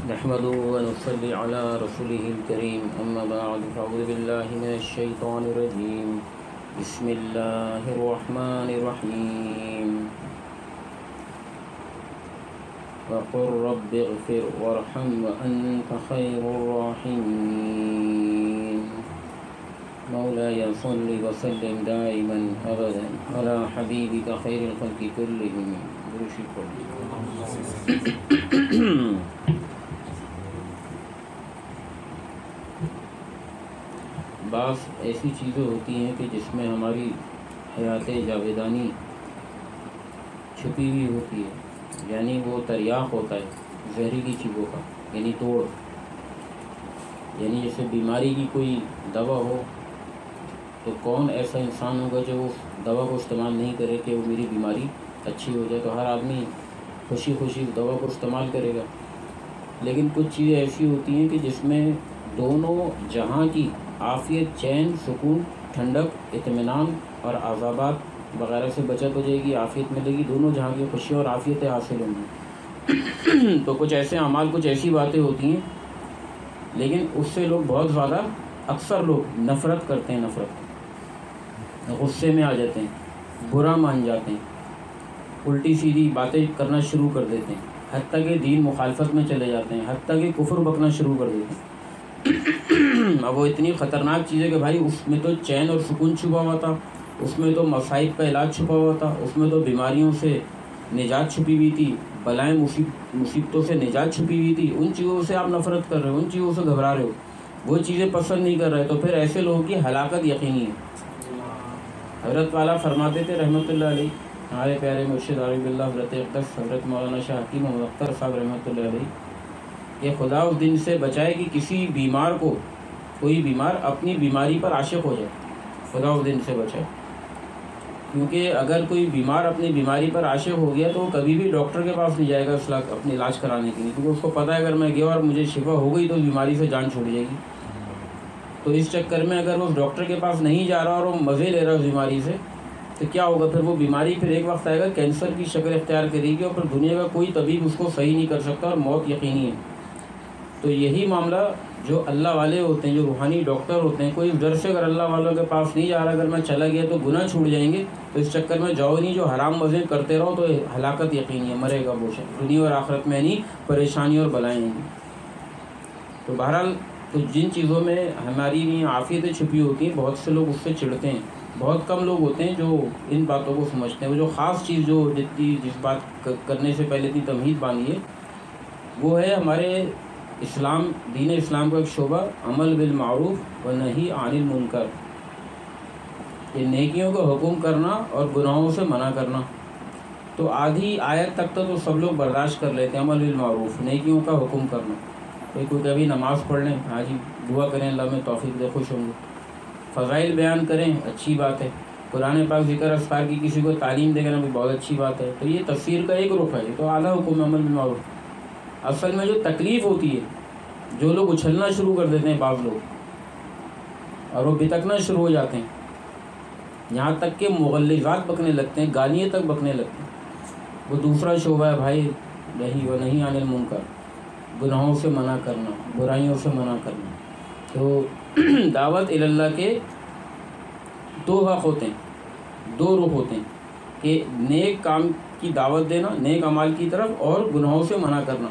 نحمده ونصلي على رسوله الكريم أما بعد فأعوذ بالله من الشيطان الرجيم بسم الله الرحمن الرحيم وقل رب اغفر وارحم وأنت خير الراحمين مولاي صل وسلم دائما أبدا على حبيبك خير الخلق كلهم بعض ایسی چیزیں ہوتی ہیں کہ جس میں ہماری حیات جاویدانی چھپی ہوئی ہوتی ہے، یعنی وہ تریاق ہوتا ہے زہریلی چیزوں کا، یعنی توڑ، یعنی جیسے بیماری کی کوئی دوا ہو تو کون ایسا انسان ہوگا جو اس دوا کو استعمال نہیں کرے کہ وہ میری بیماری اچھی ہو جائے؟ تو ہر آدمی خوشی خوشی اس دوا کو استعمال کرے گا، لیکن کچھ چیزیں ایسی ہوتی ہیں کہ جس میں دونوں جہاں کی عافیت، چین، سکون، ٹھنڈک، اطمینان اور عذابات وغیرہ سے بچت ہو جائے گی، عافیت ملے گی، دونوں جہاں کی خوشی اور عافیتیں حاصل ہوں گی۔ تو کچھ ایسے اعمال، کچھ ایسی باتیں ہوتی ہیں لیکن اس سے لوگ بہت زیادہ، اکثر لوگ نفرت کرتے ہیں، غصے میں آ جاتے ہیں، برا مان جاتے ہیں، الٹی سیدھی باتیں کرنا شروع کر دیتے ہیں، حتیٰ کہ دین مخالفت میں چلے جاتے ہیں، حتیٰ کہ کفر بکنا شروع کر دیتے ہیں۔ اب وہ اتنی خطرناک چیز ہے کہ بھائی اس میں تو چین اور سکون چھپا ہوا تھا، اس میں تو مصائب کا علاج چھپا ہوا تھا، اس میں تو بیماریوں سے نجات چھپی ہوئی تھی، بلائیں مصیبتوں سے نجات چھپی ہوئی تھی۔ ان چیزوں سے آپ نفرت کر رہے ہو، ان چیزوں سے گھبرا رہے ہو، وہ چیزیں پسند نہیں کر رہے، تو پھر ایسے لوگوں کی ہلاکت یقینی ہے۔ حضرت والا فرماتے تھے رحمۃ اللہ علیہ، ہمارے پیارے مرشد عارف باللہ حضرت اقدس حضرت مولانا شاہ حکیم محمد اختر صاحب رحمۃ اللہ علیہ، کہ خدا اس دن سے بچائے کہ کسی بیمار کو، کوئی بیمار اپنی بیماری پر عاشق ہو جائے، خدا اس دن سے بچائے۔ کیونکہ اگر کوئی بیمار اپنی بیماری پر عاشق ہو گیا تو وہ کبھی بھی ڈاکٹر کے پاس نہیں جائے گا اپنے علاج کرانے کے لیے، کیونکہ اس کو پتہ ہے اگر میں گیا اور مجھے شفا ہو گئی تو بیماری سے جان چھوٹ جائے گی۔ تو اس چکر میں اگر وہ ڈاکٹر کے پاس نہیں جا رہا اور وہ مزے لے رہا ہے اس بیماری سے، تو کیا ہوگا؟ پھر وہ بیماری پھر ایک وقت آئے گا کینسر کی شکل اختیار کرے گی، اور پھر دنیا کا کوئی طبیب اس کو صحیح نہیں کر سکتا اور موت یقینی ہے۔ تو یہی معاملہ جو اللہ والے ہوتے ہیں، جو روحانی ڈاکٹر ہوتے ہیں، کوئی ڈر سے اگر اللہ والوں کے پاس نہیں جا رہا، اگر میں چلا گیا تو گناہ چھوٹ جائیں گے، تو اس چکر میں جاؤ نہیں، جو حرام مزے کرتے رہو تو ہلاکت یقینی ہے، مرے گا وہ شخص، دنیا اور آخرت میں نہیں، پریشانی اور بلائیں ہیں۔ تو بہرحال تو جن چیزوں میں ہماری عافیتیں چھپی ہوتی ہیں، بہت سے لوگ اس سے چڑھتے ہیں، بہت کم لوگ ہوتے ہیں جو ان باتوں کو سمجھتے ہیں۔ وہ جو خاص چیز جو جس بات کرنے سے پہلے اتنی تمہید باندھی ہے، وہ ہے ہمارے اسلام، دین اسلام کا ایک شعبہ عمل بالمعروف و نہی عن المنکر، یہ نیکیوں کا حکم کرنا اور گناہوں سے منع کرنا۔ تو آدھی آیت تک تو سب لوگ برداشت کر لیتے ہیں، عمل بالمعروف، نیکیوں کا حکم کرنا۔ کوئی کبھی نماز پڑھ لیں، ہاں جی دعا کریں اللہ میں توفیق دے، خوش ہوں گے، فضائل بیان کریں، اچھی بات ہے، قرآن پاک ذکر اذکار کی کسی کو تعلیم دے گا بھی بہت اچھی بات ہے۔ تو یہ تفسیر کا ایک رخ ہے، یہ تو اعلیٰ حکم عمل بالمعروف۔ اصل میں جو تکلیف ہوتی ہے، جو لوگ اچھلنا شروع کر دیتے ہیں بعض لوگ، اور وہ بتکنا شروع ہو جاتے ہیں، یہاں تک کہ مغلظات بکنے لگتے ہیں، گالیاں تک بکنے لگتے ہیں، وہ دوسرا شعبہ ہے بھائی، نہیں عن المنکر، گناہوں سے منع کرنا، برائیوں سے منع کرنا۔ تو دعوت اللہ کے دو حق ہوتے ہیں، دو رخ ہوتے ہیں، کہ نیک کام کی دعوت دینا، نیک اعمال کی طرف، اور گناہوں سے منع کرنا۔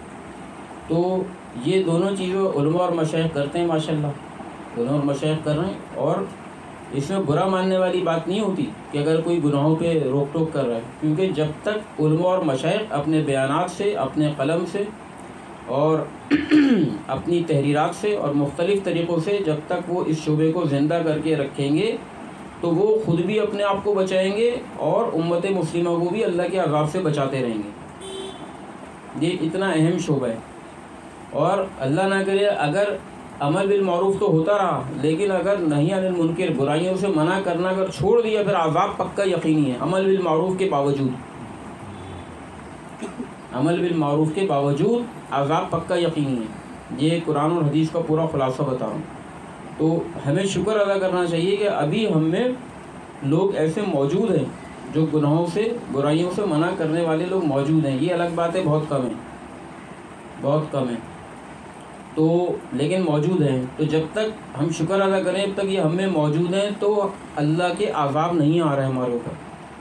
تو یہ دونوں چیزیں علماء اور مشائخ کرتے ہیں، ماشاءاللہ علماء اور مشائخ کر رہے ہیں، اور اس میں برا ماننے والی بات نہیں ہوتی کہ اگر کوئی گناہوں پہ روک ٹوک کر رہا ہے، کیونکہ جب تک علماء اور مشائخ اپنے بیانات سے، اپنے قلم سے اور اپنی تحریرات سے اور مختلف طریقوں سے جب تک وہ اس شعبے کو زندہ کر کے رکھیں گے تو وہ خود بھی اپنے آپ کو بچائیں گے اور امت مسلمہ کو بھی اللہ کے عذاب سے بچاتے رہیں گے۔ یہ اتنا اہم شعبہ ہے، اور اللہ نہ کرے اگر عمل بالمعروف تو ہوتا رہا، لیکن اگر نہی عن المنکر، برائیوں سے منع کرنا اگر چھوڑ دیا، پھر عذاب پکا یقینی ہے، عمل بالمعروف کے باوجود، عمل بالمعروف کے باوجود عذاب پکا یقینی ہے۔ یہ قرآن اور حدیث کا پورا خلاصہ بتا رہا ہوں۔ تو ہمیں شکر ادا کرنا چاہیے کہ ابھی ہم میں لوگ ایسے موجود ہیں جو گناہوں سے، برائیوں سے منع کرنے والے لوگ موجود ہیں، یہ الگ بات ہے، بہت کم ہیں، بہت کم ہیں، تو لیکن موجود ہیں. تو جب تک ہم شکر ادا کریں، جب تک یہ ہم میں موجود ہیں تو اللہ کے عذاب نہیں آ رہے ہمارے اوپر.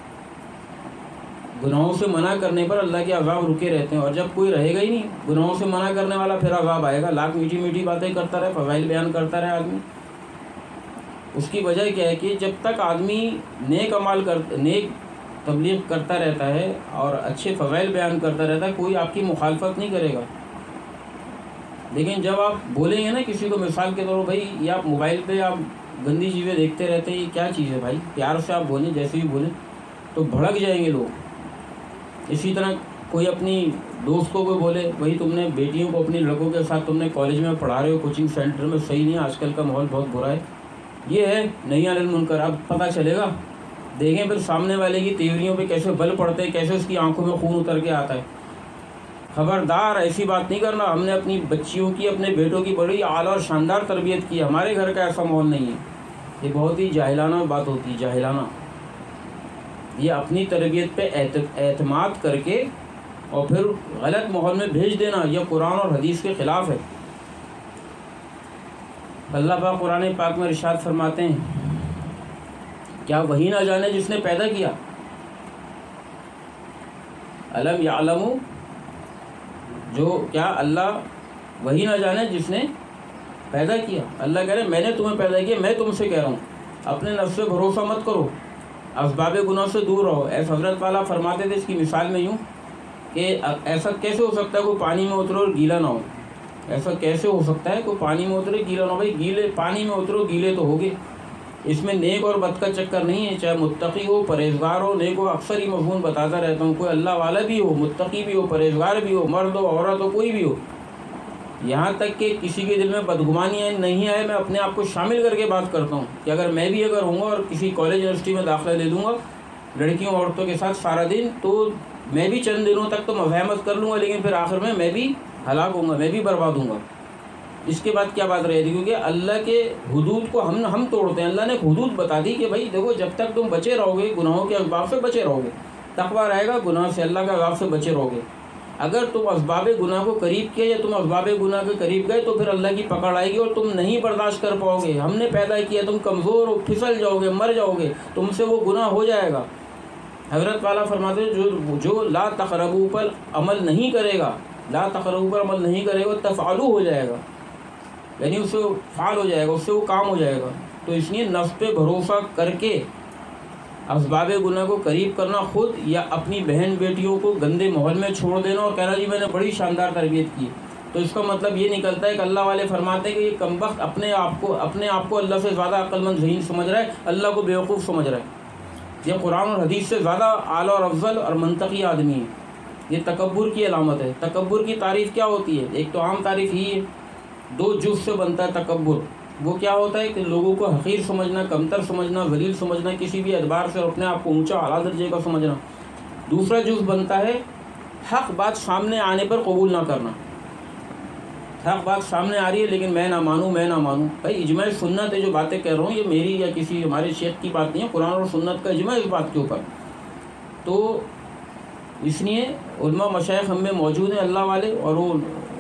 گناہوں سے منع کرنے پر اللہ کے عذاب رکے رہتے ہیں، اور جب کوئی رہے گا ہی نہیں گناہوں سے منع کرنے والا، پھر عذاب آئے گا. لاکھ میٹھی میٹھی باتیں کرتا رہے، فضائل بیان کرتا رہے آدمی. اس کی وجہ کیا ہے کہ جب تک آدمی نیک تبلیغ کرتا رہتا ہے اور اچھے فضائل بیان کرتا رہتا ہے، کوئی آپ کی مخالفت نہیں کرے گا. لیکن جب آپ بولیں گے نا کسی کو، مثال کے طور پر بھائی یہ آپ موبائل پہ آپ گندی چیزیں دیکھتے رہتے ہیں، یہ کیا چیز ہے بھائی، پیار سے آپ بولیں، جیسے بھی بولیں تو بھڑک جائیں گے لوگ. اسی طرح کوئی اپنی دوستوں کو بولے، بھائی تم نے بیٹیوں کو اپنی لڑکوں کے ساتھ تم نے کالج میں پڑھا رہے ہو، کوچنگ سینٹر میں، صحیح نہیں ہے، آج کل کا ماحول بہت برا ہے، یہ ہے نہیں علی المنکر. اب پتہ چلے گا، دیکھیں پھر سامنے والے کی تیوریوں پہ کیسے بل پڑتے ہیں، کیسے اس کی آنکھوں میں خون اتر کے آتا ہے. خبردار ایسی بات نہیں کرنا. ہم نے اپنی بچیوں کی، اپنے بیٹوں کی بڑی اعلیٰ اور شاندار تربیت کی. ہمارے گھر کا ایسا ماحول نہیں ہے. یہ بہت ہی جاہلانہ بات ہوتی ہے، جاہلانہ. یہ اپنی تربیت پہ اعتماد کر کے اور پھر غلط ماحول میں بھیج دینا، یہ قرآن اور حدیث کے خلاف ہے. اللہ پاک قرآن پاک میں ارشاد فرماتے ہیں، کیا وہی نہ جانے جس نے پیدا کیا؟ الم یعلموا، جو کیا اللہ وہی نہ جانے جس نے پیدا کیا؟ اللہ کہہ رہے میں نے تمہیں پیدا کیا. میں تم سے کہہ رہا ہوں اپنے نفس پہ بھروسہ مت کرو، اسباب گناہ سے دور رہو. ایسے حضرت والا فرماتے تھے اس کی مثال میں یوں کہ ایسا کیسے ہو سکتا ہے کوئی پانی میں اترو اور گیلا نہ ہو؟ ایسا کیسے ہو سکتا ہے کوئی پانی میں اترے گیلا نہ ہو؟ بھائی گیلے پانی میں اترو گیلے تو ہوگے. اس میں نیک اور بد کا چکر نہیں ہے، چاہے متقی ہو پرہیزگار ہو. نیک ہو اکثر ہی مفہوم بتاتا رہتا ہوں، کوئی اللہ والا بھی ہو، متقی بھی ہو، پرہیزگار بھی ہو، مرد ہو عورت ہو، کوئی بھی ہو، یہاں تک کہ کسی کے دل میں بدگمانی نہیں آئے. میں اپنے آپ کو شامل کر کے بات کرتا ہوں کہ اگر میں بھی اگر ہوں گا اور کسی کالج یونیورسٹی میں داخلہ لے لوں گا لڑکیوں عورتوں کے ساتھ سارا دن، تو میں بھی چند دنوں تک تو مفاہمت کر لوں گا، لیکن پھر آخر میں بھی ہلاک ہوں گا، میں بھی برباد ہوں گا. اس کے بعد کیا بات رہے گی؟ کیونکہ اللہ کے حدود کو ہم توڑتے ہیں. اللہ نے ایک حدود بتا دی کہ بھائی دیکھو، جب تک تم بچے رہو گے گناہوں کے اسباب سے بچے رہو گے، تقویٰ رہے گا، گناہ سے اللہ کا عذاب سے بچے رہو گے. اگر تم اسباب گناہ کو قریب کیا یا تم اسباب گناہ کے قریب گئے تو پھر اللہ کی پکڑ آئے گی اور تم نہیں برداشت کر پاؤ گے. ہم نے پیدا کیا، تم کمزور ہو، پھسل جاؤ گے، مر جاؤ گے، تم سے وہ گناہ ہو جائے گا. حضرت والا فرماتے ہیں جو لا تقربوا پر عمل نہیں کرے گا، لا تقربوا پر عمل نہیں کرے گا، تفعلوا ہو جائے گا، یعنی اس سے فعال ہو جائے گا، اس سے وہ کام ہو جائے گا. تو اس لیے نفس پہ بھروسہ کر کے اسباب گناہ کو قریب کرنا، خود یا اپنی بہن بیٹیوں کو گندے ماحول میں چھوڑ دینا اور کہنا جی میں نے بڑی شاندار تربیت کی، تو اس کا مطلب یہ نکلتا ہے کہ اللہ والے فرماتے ہیں کہ یہ کمبخت اپنے آپ کو اللہ سے زیادہ عقل مند ذہین سمجھ رہا ہے، اللہ کو بیوقوف سمجھ رہا ہے. یہ قرآن اور حدیث سے زیادہ اعلیٰ اور افضل اور منطقی آدمی ہے. یہ تکبر کی علامت ہے. تکبر کی تعریف کیا ہوتی ہے؟ ایک تو عام تعریف ہی ہے، دو جز سے بنتا ہے تکبر. وہ کیا ہوتا ہے کہ لوگوں کو حقیر سمجھنا، کمتر سمجھنا، ذلیل سمجھنا کسی بھی اعتبار سے، اور اپنے آپ کو اونچا اعلیٰ درجے کا سمجھنا. دوسرا جز بنتا ہے حق بات سامنے آنے پر قبول نہ کرنا. حق بات سامنے آ رہی ہے لیکن میں نہ مانوں. بھائی اجماع سنت ہے جو باتیں کہہ رہا ہوں، یہ میری یا کسی ہمارے شیخ کی بات نہیں ہے، قرآن اور سنت کا اجماع اس بات کے اوپر. تو اس لیے علماء مشائخ ہم میں موجود ہیں اللہ والے، اور وہ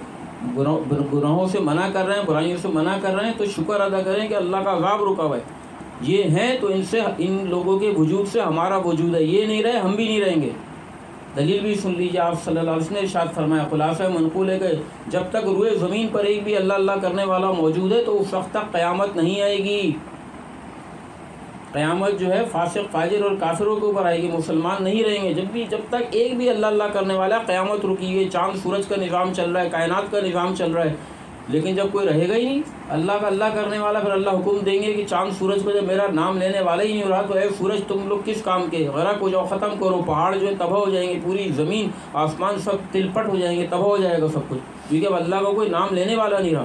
گناہوں سے منع کر رہے ہیں، برائیوں سے منع کر رہے ہیں، تو شکر ادا کریں کہ اللہ کا عذاب رکا ہوا ہے. یہ ہیں تو ان لوگوں کے وجود سے ہمارا وجود ہے. یہ نہیں رہے ہم بھی نہیں رہیں گے. دلیل بھی سن لیجیے. آپ صلی اللہ علیہ وسلم نے ارشاد فرمایا، خلاصہ منقول ہے کہ جب تک روئے زمین پر ایک بھی اللہ اللہ کرنے والا موجود ہے تو اس وقت تک قیامت نہیں آئے گی. قیامت جو ہے فاسق فاجر اور کافروں کے اوپر آئے گی، مسلمان نہیں رہیں گے. جب تک ایک بھی اللہ اللہ کرنے والا، قیامت رکی ہے. چاند سورج کا نظام چل رہا ہے، کائنات کا نظام چل رہا ہے، لیکن جب کوئی رہے گا ہی نہیں اللہ کا اللہ کرنے والا، پھر اللہ حکم دیں گے کہ چاند سورج کو جب میرا نام لینے والا ہی نہیں ہو رہا تو اے سورج تم لوگ کس کام کے، غرق ہو جاؤ، ختم کرو. پہاڑ جو ہے تباہ ہو جائیں گے، پوری زمین آسمان سب تل پٹ ہو جائیں گے، تباہ ہو جائے گا سب کچھ، کیونکہ اب اللہ کا کوئی نام لینے والا نہیں رہا.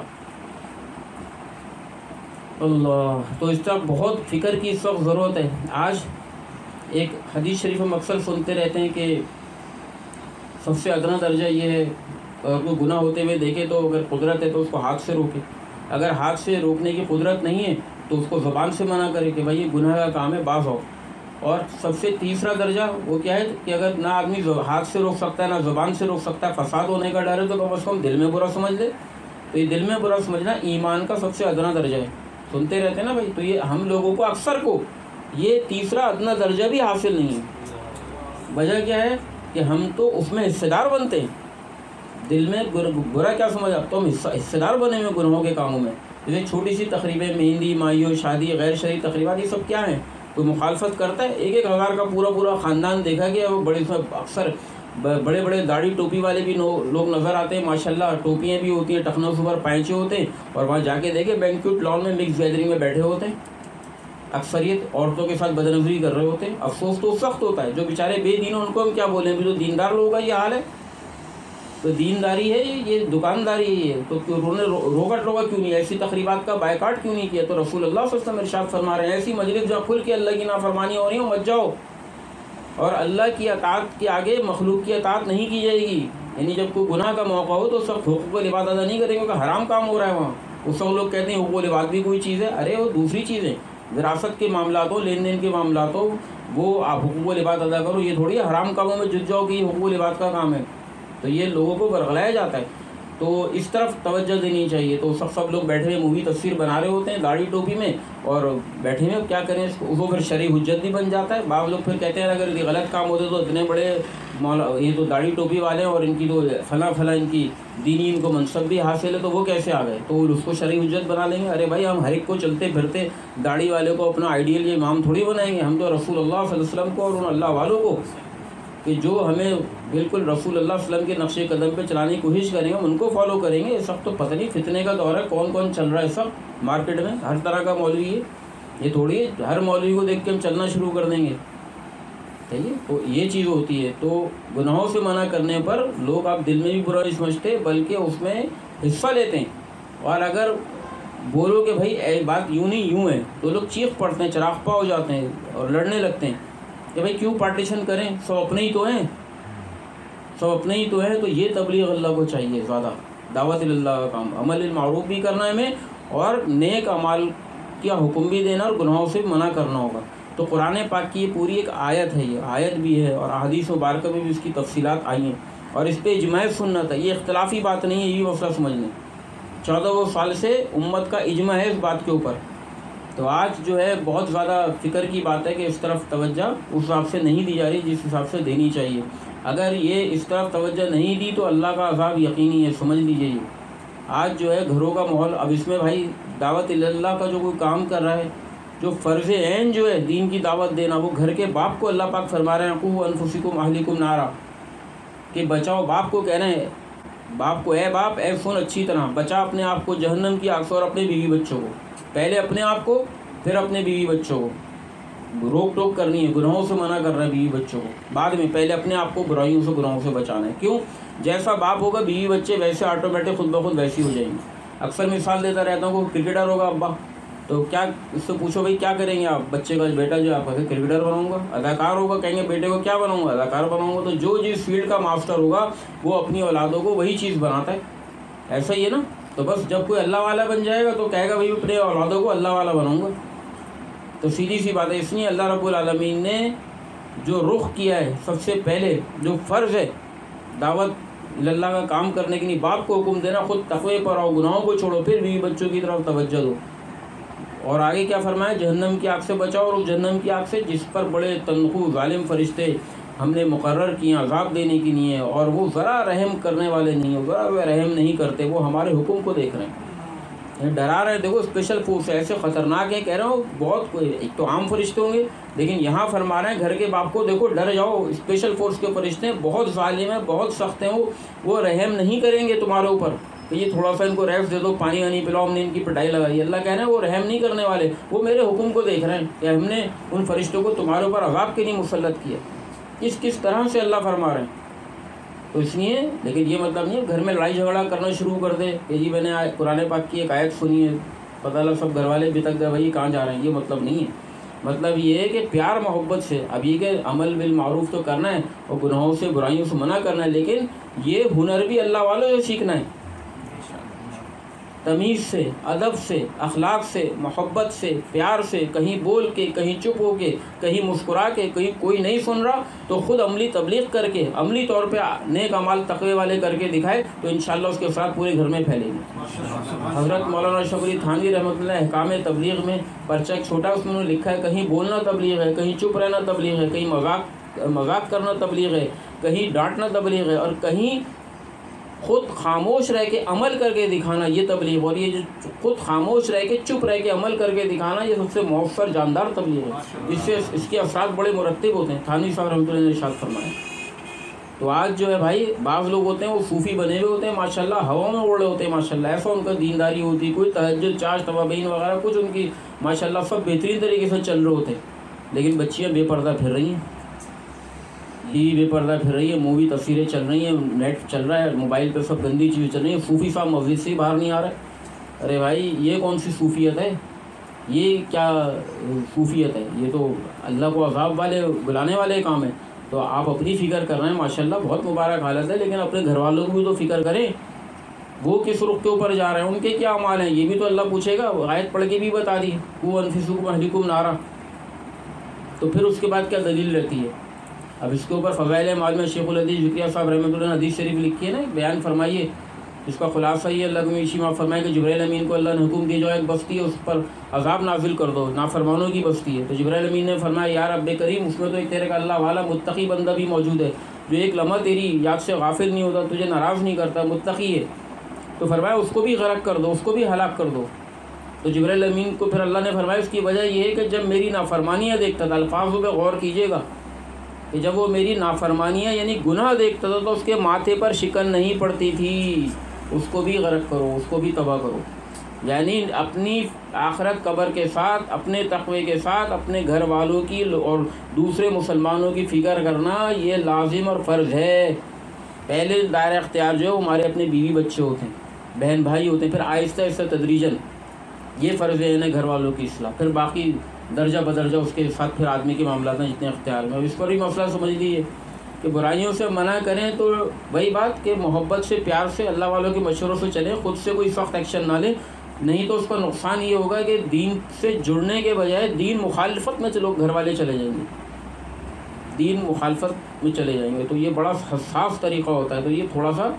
اللہ، تو اس طرح بہت فکر کی اس وقت ضرورت ہے. آج ایک حدیث شریف ہم اکثر سنتے رہتے ہیں کہ سب سے ادنا درجہ یہ ہے، اگر کوئی گناہ ہوتے ہوئے دیکھے تو اگر قدرت ہے تو اس کو ہاتھ سے روکے، اگر ہاتھ سے روکنے کی قدرت نہیں ہے تو اس کو زبان سے منع کرے کہ بھائی یہ گناہ کا کام ہے، باز آؤ. اور سب سے تیسرا درجہ وہ کیا ہے کہ اگر نہ آدمی ہاتھ سے روک سکتا ہے نہ زبان سے روک سکتا ہے، فساد ہونے کا ڈر ہے، تو کم از کم دل میں برا سمجھ لے. تو یہ دل میں برا سمجھنا ایمان کا سب سے ادنا درجہ ہے. سنتے رہتے ہیں نا بھائی، تو یہ ہم لوگوں کو اکثر کو یہ تیسرا ادنا درجہ بھی حاصل نہیں ہے. وجہ کیا ہے کہ ہم تو اس میں حصے دار بنتے ہیں. دل میں برا کیا سمجھ، اب تو ہم حصے دار بنے ہوئے گناہوں کے کاموں میں. جیسے چھوٹی سی تقریبیں، مہندی، مائیو، شادی، غیر شرعی تقریبات، یہ سب کیا ہیں؟ کوئی مخالفت کرتا ہے؟ 1,000 کا پورا خاندان دیکھا گیا. وہ بڑے اکثر بڑے بڑے داڑھی ٹوپی والے بھی لوگ نظر آتے ہیں ماشاءاللہ. ٹوپیاں بھی ہوتی ہیں، ٹخنوں سے اوپر پائچے ہوتے ہیں، اور وہاں جا کے دیکھیں بینکوٹ لان میں مکس گیدرنگ میں بیٹھے ہوتے ہیں. اکثریت عورتوں کے ساتھ بدنظری کر رہے ہوتے ہیں. افسوس تو سخت ہوتا ہے. جو بیچارے بے دین ہیں ان کو ہم کیا بولیں، بھی تو دیندار لوگوں کا یہ حال ہے. تو دینداری ہے یہ دکانداری ہے یہ. تو انہوں نے روکا کیوں نہیں؟ ایسی تقریبات کا بائیکاٹ کیوں نہیں کیا؟ تو رسول اللہ صلی اللہ علیہ وسلم ارشاد فرما رہے ہیں ایسی مجلس جہاں کھل کے اللہ کی نافرمانی ہو رہی ہو مت جاؤ. اور اللہ کی اطاعت کے آگے مخلوق کی اطاعت نہیں کی جائے گی. یعنی جب کوئی گناہ کا موقع ہو تو سب حقوق العباد ادا نہیں کریں گے کیونکہ حرام کام ہو رہا ہے وہاں. اس سب لوگ کہتے ہیں حقوق العباد بھی کوئی چیز ہے. ارے وہ دوسری چیز ہے. وراثت کے معاملات ہو، لین دین کے معاملات ہو، وہ آپ حقوق العباد ادا کرو. یہ تھوڑی حرام کاموں میں جت جاؤ کہ یہ حقوق العباد کا کام ہے. تو یہ لوگوں کو برگلایا جاتا ہے. تو اس طرف توجہ دینی چاہیے. تو سب لوگ بیٹھے ہوئے مووی تصویر بنا رہے ہوتے ہیں داڑھی ٹوپی میں، اور بیٹھے ہوئے کیا کریں، وہ پھر شرعی حجت بھی بن جاتا ہے. بعض لوگ پھر کہتے ہیں اگر یہ غلط کام ہوتے تو اتنے بڑے یہ تو داڑھی ٹوپی والے اور ان کی تو فلاں ان کی دینی ان کو منصب بھی حاصل ہے تو وہ کیسے آ گئے، تو اس کو شرعی حجت بنا لیں گے. ارے بھائی ہم ہر ایک کو چلتے پھرتے داڑھی والے کو اپنا آئیڈیل یا امام تھوڑی بنائیں گے. ہم تو رسول اللہ صلی اللہ علیہ وسلم کو اور ان اللہ والوں کو کہ جو ہمیں بالکل رسول اللہ صلی اللہ علیہ وسلم کے نقش قدم پہ چلانے کی کوشش کریں گے ہم ان کو فالو کریں گے. یہ سب تو پتہ نہیں فتنے کا دور ہے، کون چل رہا ہے سب مارکیٹ میں، ہر طرح کا مولوی ہے. یہ تھوڑی ہے ہر مولوی کو دیکھ کے ہم چلنا شروع کر دیں گے. ٹھیک ہے، تو یہ چیز ہوتی ہے. تو گناہوں سے منع کرنے پر لوگ آپ دل میں بھی برا نہیں سمجھتے بلکہ اس میں حصہ لیتے ہیں. اور اگر بولو کہ بھائی بات یوں نہیں یوں ہے تو لوگ چیخ پڑتے ہیں، چراغ پا ہو جاتے ہیں اور لڑنے لگتے ہیں کہ بھائی کیوں پارٹیشن کریں، سب اپنے ہی تو ہیں، سب اپنے ہی تو ہیں. تو یہ تبلیغ اللہ کو چاہیے زیادہ، دعوت اللہ کا کام، عمل بالمعروف بھی کرنا ہے ہمیں اور نیک اعمال کا حکم بھی دینا اور گناہوں سے منع کرنا ہوگا. تو قرآن پاک کی یہ پوری ایک آیت ہے، یہ آیت بھی ہے اور احادیث مبارکہ میں بھی اس کی تفصیلات آئی ہیں اور اس پہ اجماع سنت ہے. یہ اختلافی بات نہیں ہے، یہ مسئلہ سمجھ لیں. 14 سال سے امت کا اجماع ہے اس بات کے اوپر. تو آج جو ہے بہت زیادہ فکر کی بات ہے کہ اس طرف توجہ اس حساب سے نہیں دی جا رہی جس حساب سے دینی چاہیے. اگر یہ اس طرف توجہ نہیں دی تو اللہ کا عذاب یقینی ہے، سمجھ لیجیے. یہ آج جو ہے گھروں کا ماحول، اب اس میں بھائی دعوت اللہ کا جو کوئی کام کر رہا ہے، جو فرض عین جو ہے دین کی دعوت دینا، وہ گھر کے باپ کو اللہ پاک فرما رہے ہیں قوا انفسکم اہلیکم نارا، کہ بچاؤ. باپ کو کہہ رہے ہیں، باپ کو اے باپ اے سن اچھی طرح بچا اپنے آپ کو جہنم کی آگ سے اور اپنے بیوی بچوں کو. پہلے اپنے آپ کو پھر اپنے بیوی بچوں کو. روک ٹوک کرنی ہے، گناہوں سے منع کر رہا ہے بیوی بچوں کو، بعد میں پہلے اپنے آپ کو برائیوں سے گناہوں سے بچانا ہے. کیوں؟ جیسا باپ ہوگا بیوی بچے ویسے آٹومیٹک خود بخود ویسی ہو جائیں گے. اکثر مثال دیتا رہتا ہوں کہ کرکٹر ہوگا ابا تو کیا اس سے پوچھو بھائی کیا کریں گے آپ، بچے کا بیٹا جو آپ کہیں کرکٹر بناؤں گا. اداکار ہوگا کہیں گے بیٹے کو کیا بناؤں گا، اداکار بناؤں گا. تو جو جس فیلڈ کا ماسٹر ہوگا وہ اپنی اولادوں کو وہی چیز بناتا ہے. ایسا ہی ہے نا. تو بس جب کوئی اللہ والا بن جائے گا تو کہے گا بھائی اپنے اولادوں کو اللہ والا بناؤں گا. تو سیدھی سی بات ہے. اس لیے اللہ رب العالمین نے جو رخ کیا ہے سب سے پہلے جو فرض ہے دعوت اللہ کا کام کرنے کے لیے، باپ کو حکم دینا خود تقوی پر آؤ، گناہوں کو چھوڑو، پھر بیوی بچوں کی طرف توجہ دو. اور آگے کیا فرمایا، جہنم کی آگ سے بچاؤ، اور اس جہنم کی آگ سے جس پر بڑے تنخو ظالم فرشتے ہم نے مقرر کیے عذاب دینے کے لیے، اور وہ ذرا رحم کرنے والے نہیں ہیں، ذرا وہ رحم نہیں کرتے، وہ ہمارے حکم کو دیکھ رہے ہیں، ڈرا رہے ہیں. دیکھو اسپیشل فورس ایسے خطرناک ہیں، کہہ رہا ہوں بہت ایک تو عام فرشتے ہوں گے لیکن یہاں فرما رہے ہیں گھر کے باپ کو دیکھو ڈر جاؤ، اسپیشل فورس کے فرشتے ہیں، بہت ظالم ہیں، بہت سخت ہیں، وہ رحم نہیں کریں گے تمہارے اوپر کہ یہ تھوڑا سا ان کو ریسٹ دے دو، پانی وانی پلاؤ، ہم نے ان کی پٹائی لگائی. اللہ کہہ رہے ہیں وہ رحم نہیں کرنے والے، وہ میرے حکم کو دیکھ رہے ہیں کہ ہم نے ان فرشتوں کو تمہارے اوپر عذاب کے لیے مسلط کیا. کس طرح سے اللہ فرما رہے ہیں. تو اس لیے لیکن یہ مطلب نہیں ہے گھر میں لڑائی جھگڑا کرنا شروع کر دے کہ جی میں نے قرآن پاک کی ایک آیت سنی ہے، پتہ لگ سب گھر والے بھی تک گئے بھائی کہاں جا رہے ہیں. یہ مطلب نہیں ہے. مطلب یہ ہے کہ پیار محبت سے اب یہ کہ عمل بالمعروف تو کرنا ہے اور گناہوں سے برائیوں سے منع کرنا ہے، لیکن یہ ہنر بھی اللہ والوں سے سیکھنا ہے. تمیز سے، ادب سے، اخلاق سے، محبت سے، پیار سے، کہیں بول کے، کہیں چپ ہو کے، کہیں مسکرا کے، کہیں کوئی نہیں سن رہا تو خود عملی تبلیغ کر کے، عملی طور پہ نیک اعمال تقوی والے کر کے دکھائے تو انشاءاللہ اس کے اثرات پورے گھر میں پھیلے گی۔ حضرت مولانا اشرف علی تھانوی رحمۃ اللہ احکام تبلیغ میں پرچہ ایک چھوٹا اس میں انہوں نے لکھا ہے، کہیں بولنا تبلیغ ہے، کہیں چپ رہنا تبلیغ ہے، کہیں مذاق کرنا تبلیغ ہے، کہیں ڈانٹنا تبلیغ ہے، اور کہیں خود خاموش رہ کے عمل کر کے دکھانا یہ تبلیغ، اور یہ جو خود خاموش رہ کے چپ رہ کے عمل کر کے دکھانا یہ سب سے مؤثر جاندار تبلیغ ہے، اس سے اس کے اثرات بڑے مرتب ہوتے ہیں۔ تھانوی صاحب رحمۃ اللہ نے ارشاد فرمایا۔ تو آج جو ہے بھائی بعض لوگ ہوتے ہیں وہ صوفی بنے ہوئے ہوتے ہیں ماشاءاللہ، ہوا میں اڑ رہے ہوتے ہیں ماشاءاللہ، ایسا ان کا دینداری ہوتی ہے، کوئی تہجد، چاش، توابین وغیرہ کچھ ان کی ماشاءاللہ سب بہترین طریقے سے چل رہے ہوتے ہیں، لیکن بچیاں بے پردہ پھر رہی ہیں، یہ بے پردہ پھر رہی ہے، مووی تصویریں چل رہی ہیں، نیٹ چل رہا ہے، موبائل پہ سب گندی چیزیں چل رہی ہیں، صوفی صاحب مسجد سے ہی باہر نہیں آ رہے۔ ارے بھائی یہ کون سی صوفیت ہے؟ یہ کیا صوفیت ہے؟ یہ تو اللہ کو عذاب والے بلانے والے کام ہیں۔ تو آپ اپنی فکر کر رہے ہیں ماشاءاللہ، بہت مبارک حالت ہے، لیکن اپنے گھر والوں کو بھی تو فکر کریں، وہ کس رخ کے اوپر جا رہے ہیں، ان کے کیا اعمال ہیں، یہ بھی تو اللہ پوچھے گا۔ آیت پڑھ کے بھی بتا دی، قوا انفسکم اہلیکم نارا، تو پھر اس کے بعد کیا دلیل رہتی ہے؟ اب اس کے اوپر فضائل اعمال میں شیخ الحدیث ذکریہ صاحب رحمۃ اللہ نے حدیث شریف لکھی ہے نا، بیان فرمائیے، اس کا خلاصہ یہ اللہ کو اسی میں فرمائے کہ جبرائیل امین کو اللہ نے حکم دیا جو ایک بستی ہے اس پر عذاب نازل کر دو، نافرمانوں کی بستی ہے، تو جبرائیل امین نے فرمایا یا رب کریم اس میں تو ایک تیرے کا اللہ والا متقی بندہ بھی موجود ہے جو ایک لمحہ تیری یاد سے غافل نہیں ہوتا، تجھے ناراض نہیں کرتا، متقی ہے، تو فرمایا اس کو بھی غرق کر دو، اس کو بھی ہلاک کر دو۔ تو جبرائیل امین کو پھر اللہ نے فرمایا اس کی وجہ یہ ہے کہ جب میری نافرمانیاں دیکھتا تھا، الفاظوں پہ غور کیجیے گا کہ جب وہ میری نافرمانیاں یعنی گناہ دیکھتا تھا تو اس کے ماتھے پر شکن نہیں پڑتی تھی، اس کو بھی غرق کرو، اس کو بھی تباہ کرو۔ یعنی اپنی آخرت قبر کے ساتھ، اپنے تقوی کے ساتھ، اپنے گھر والوں کی اور دوسرے مسلمانوں کی فکر کرنا یہ لازم اور فرض ہے۔ پہلے دائرہ اختیار جو ہے وہ ہمارے اپنے بیوی بچے ہوتے ہیں، بہن بھائی ہوتے ہیں، پھر آہستہ آہستہ تدریجاً یہ فرض ہے انہیں گھر والوں کی اصلاح، پھر باقی درجہ بدرجہ اس کے ساتھ پھر آدمی کے معاملات ہیں جتنے اختیار میں۔ اس پر بھی مسئلہ سمجھ لیجیے کہ برائیوں سے منع کریں تو وہی بات کہ محبت سے، پیار سے، اللہ والوں کے مشوروں سے چلیں، خود سے کوئی سخت ایکشن نہ لیں، نہیں تو اس کا نقصان یہ ہوگا کہ دین سے جڑنے کے بجائے دین مخالفت میں لوگ گھر والے چلے جائیں گے، دین مخالفت میں چلے جائیں گے، تو یہ بڑا حساس طریقہ ہوتا ہے۔ تو یہ تھوڑا سا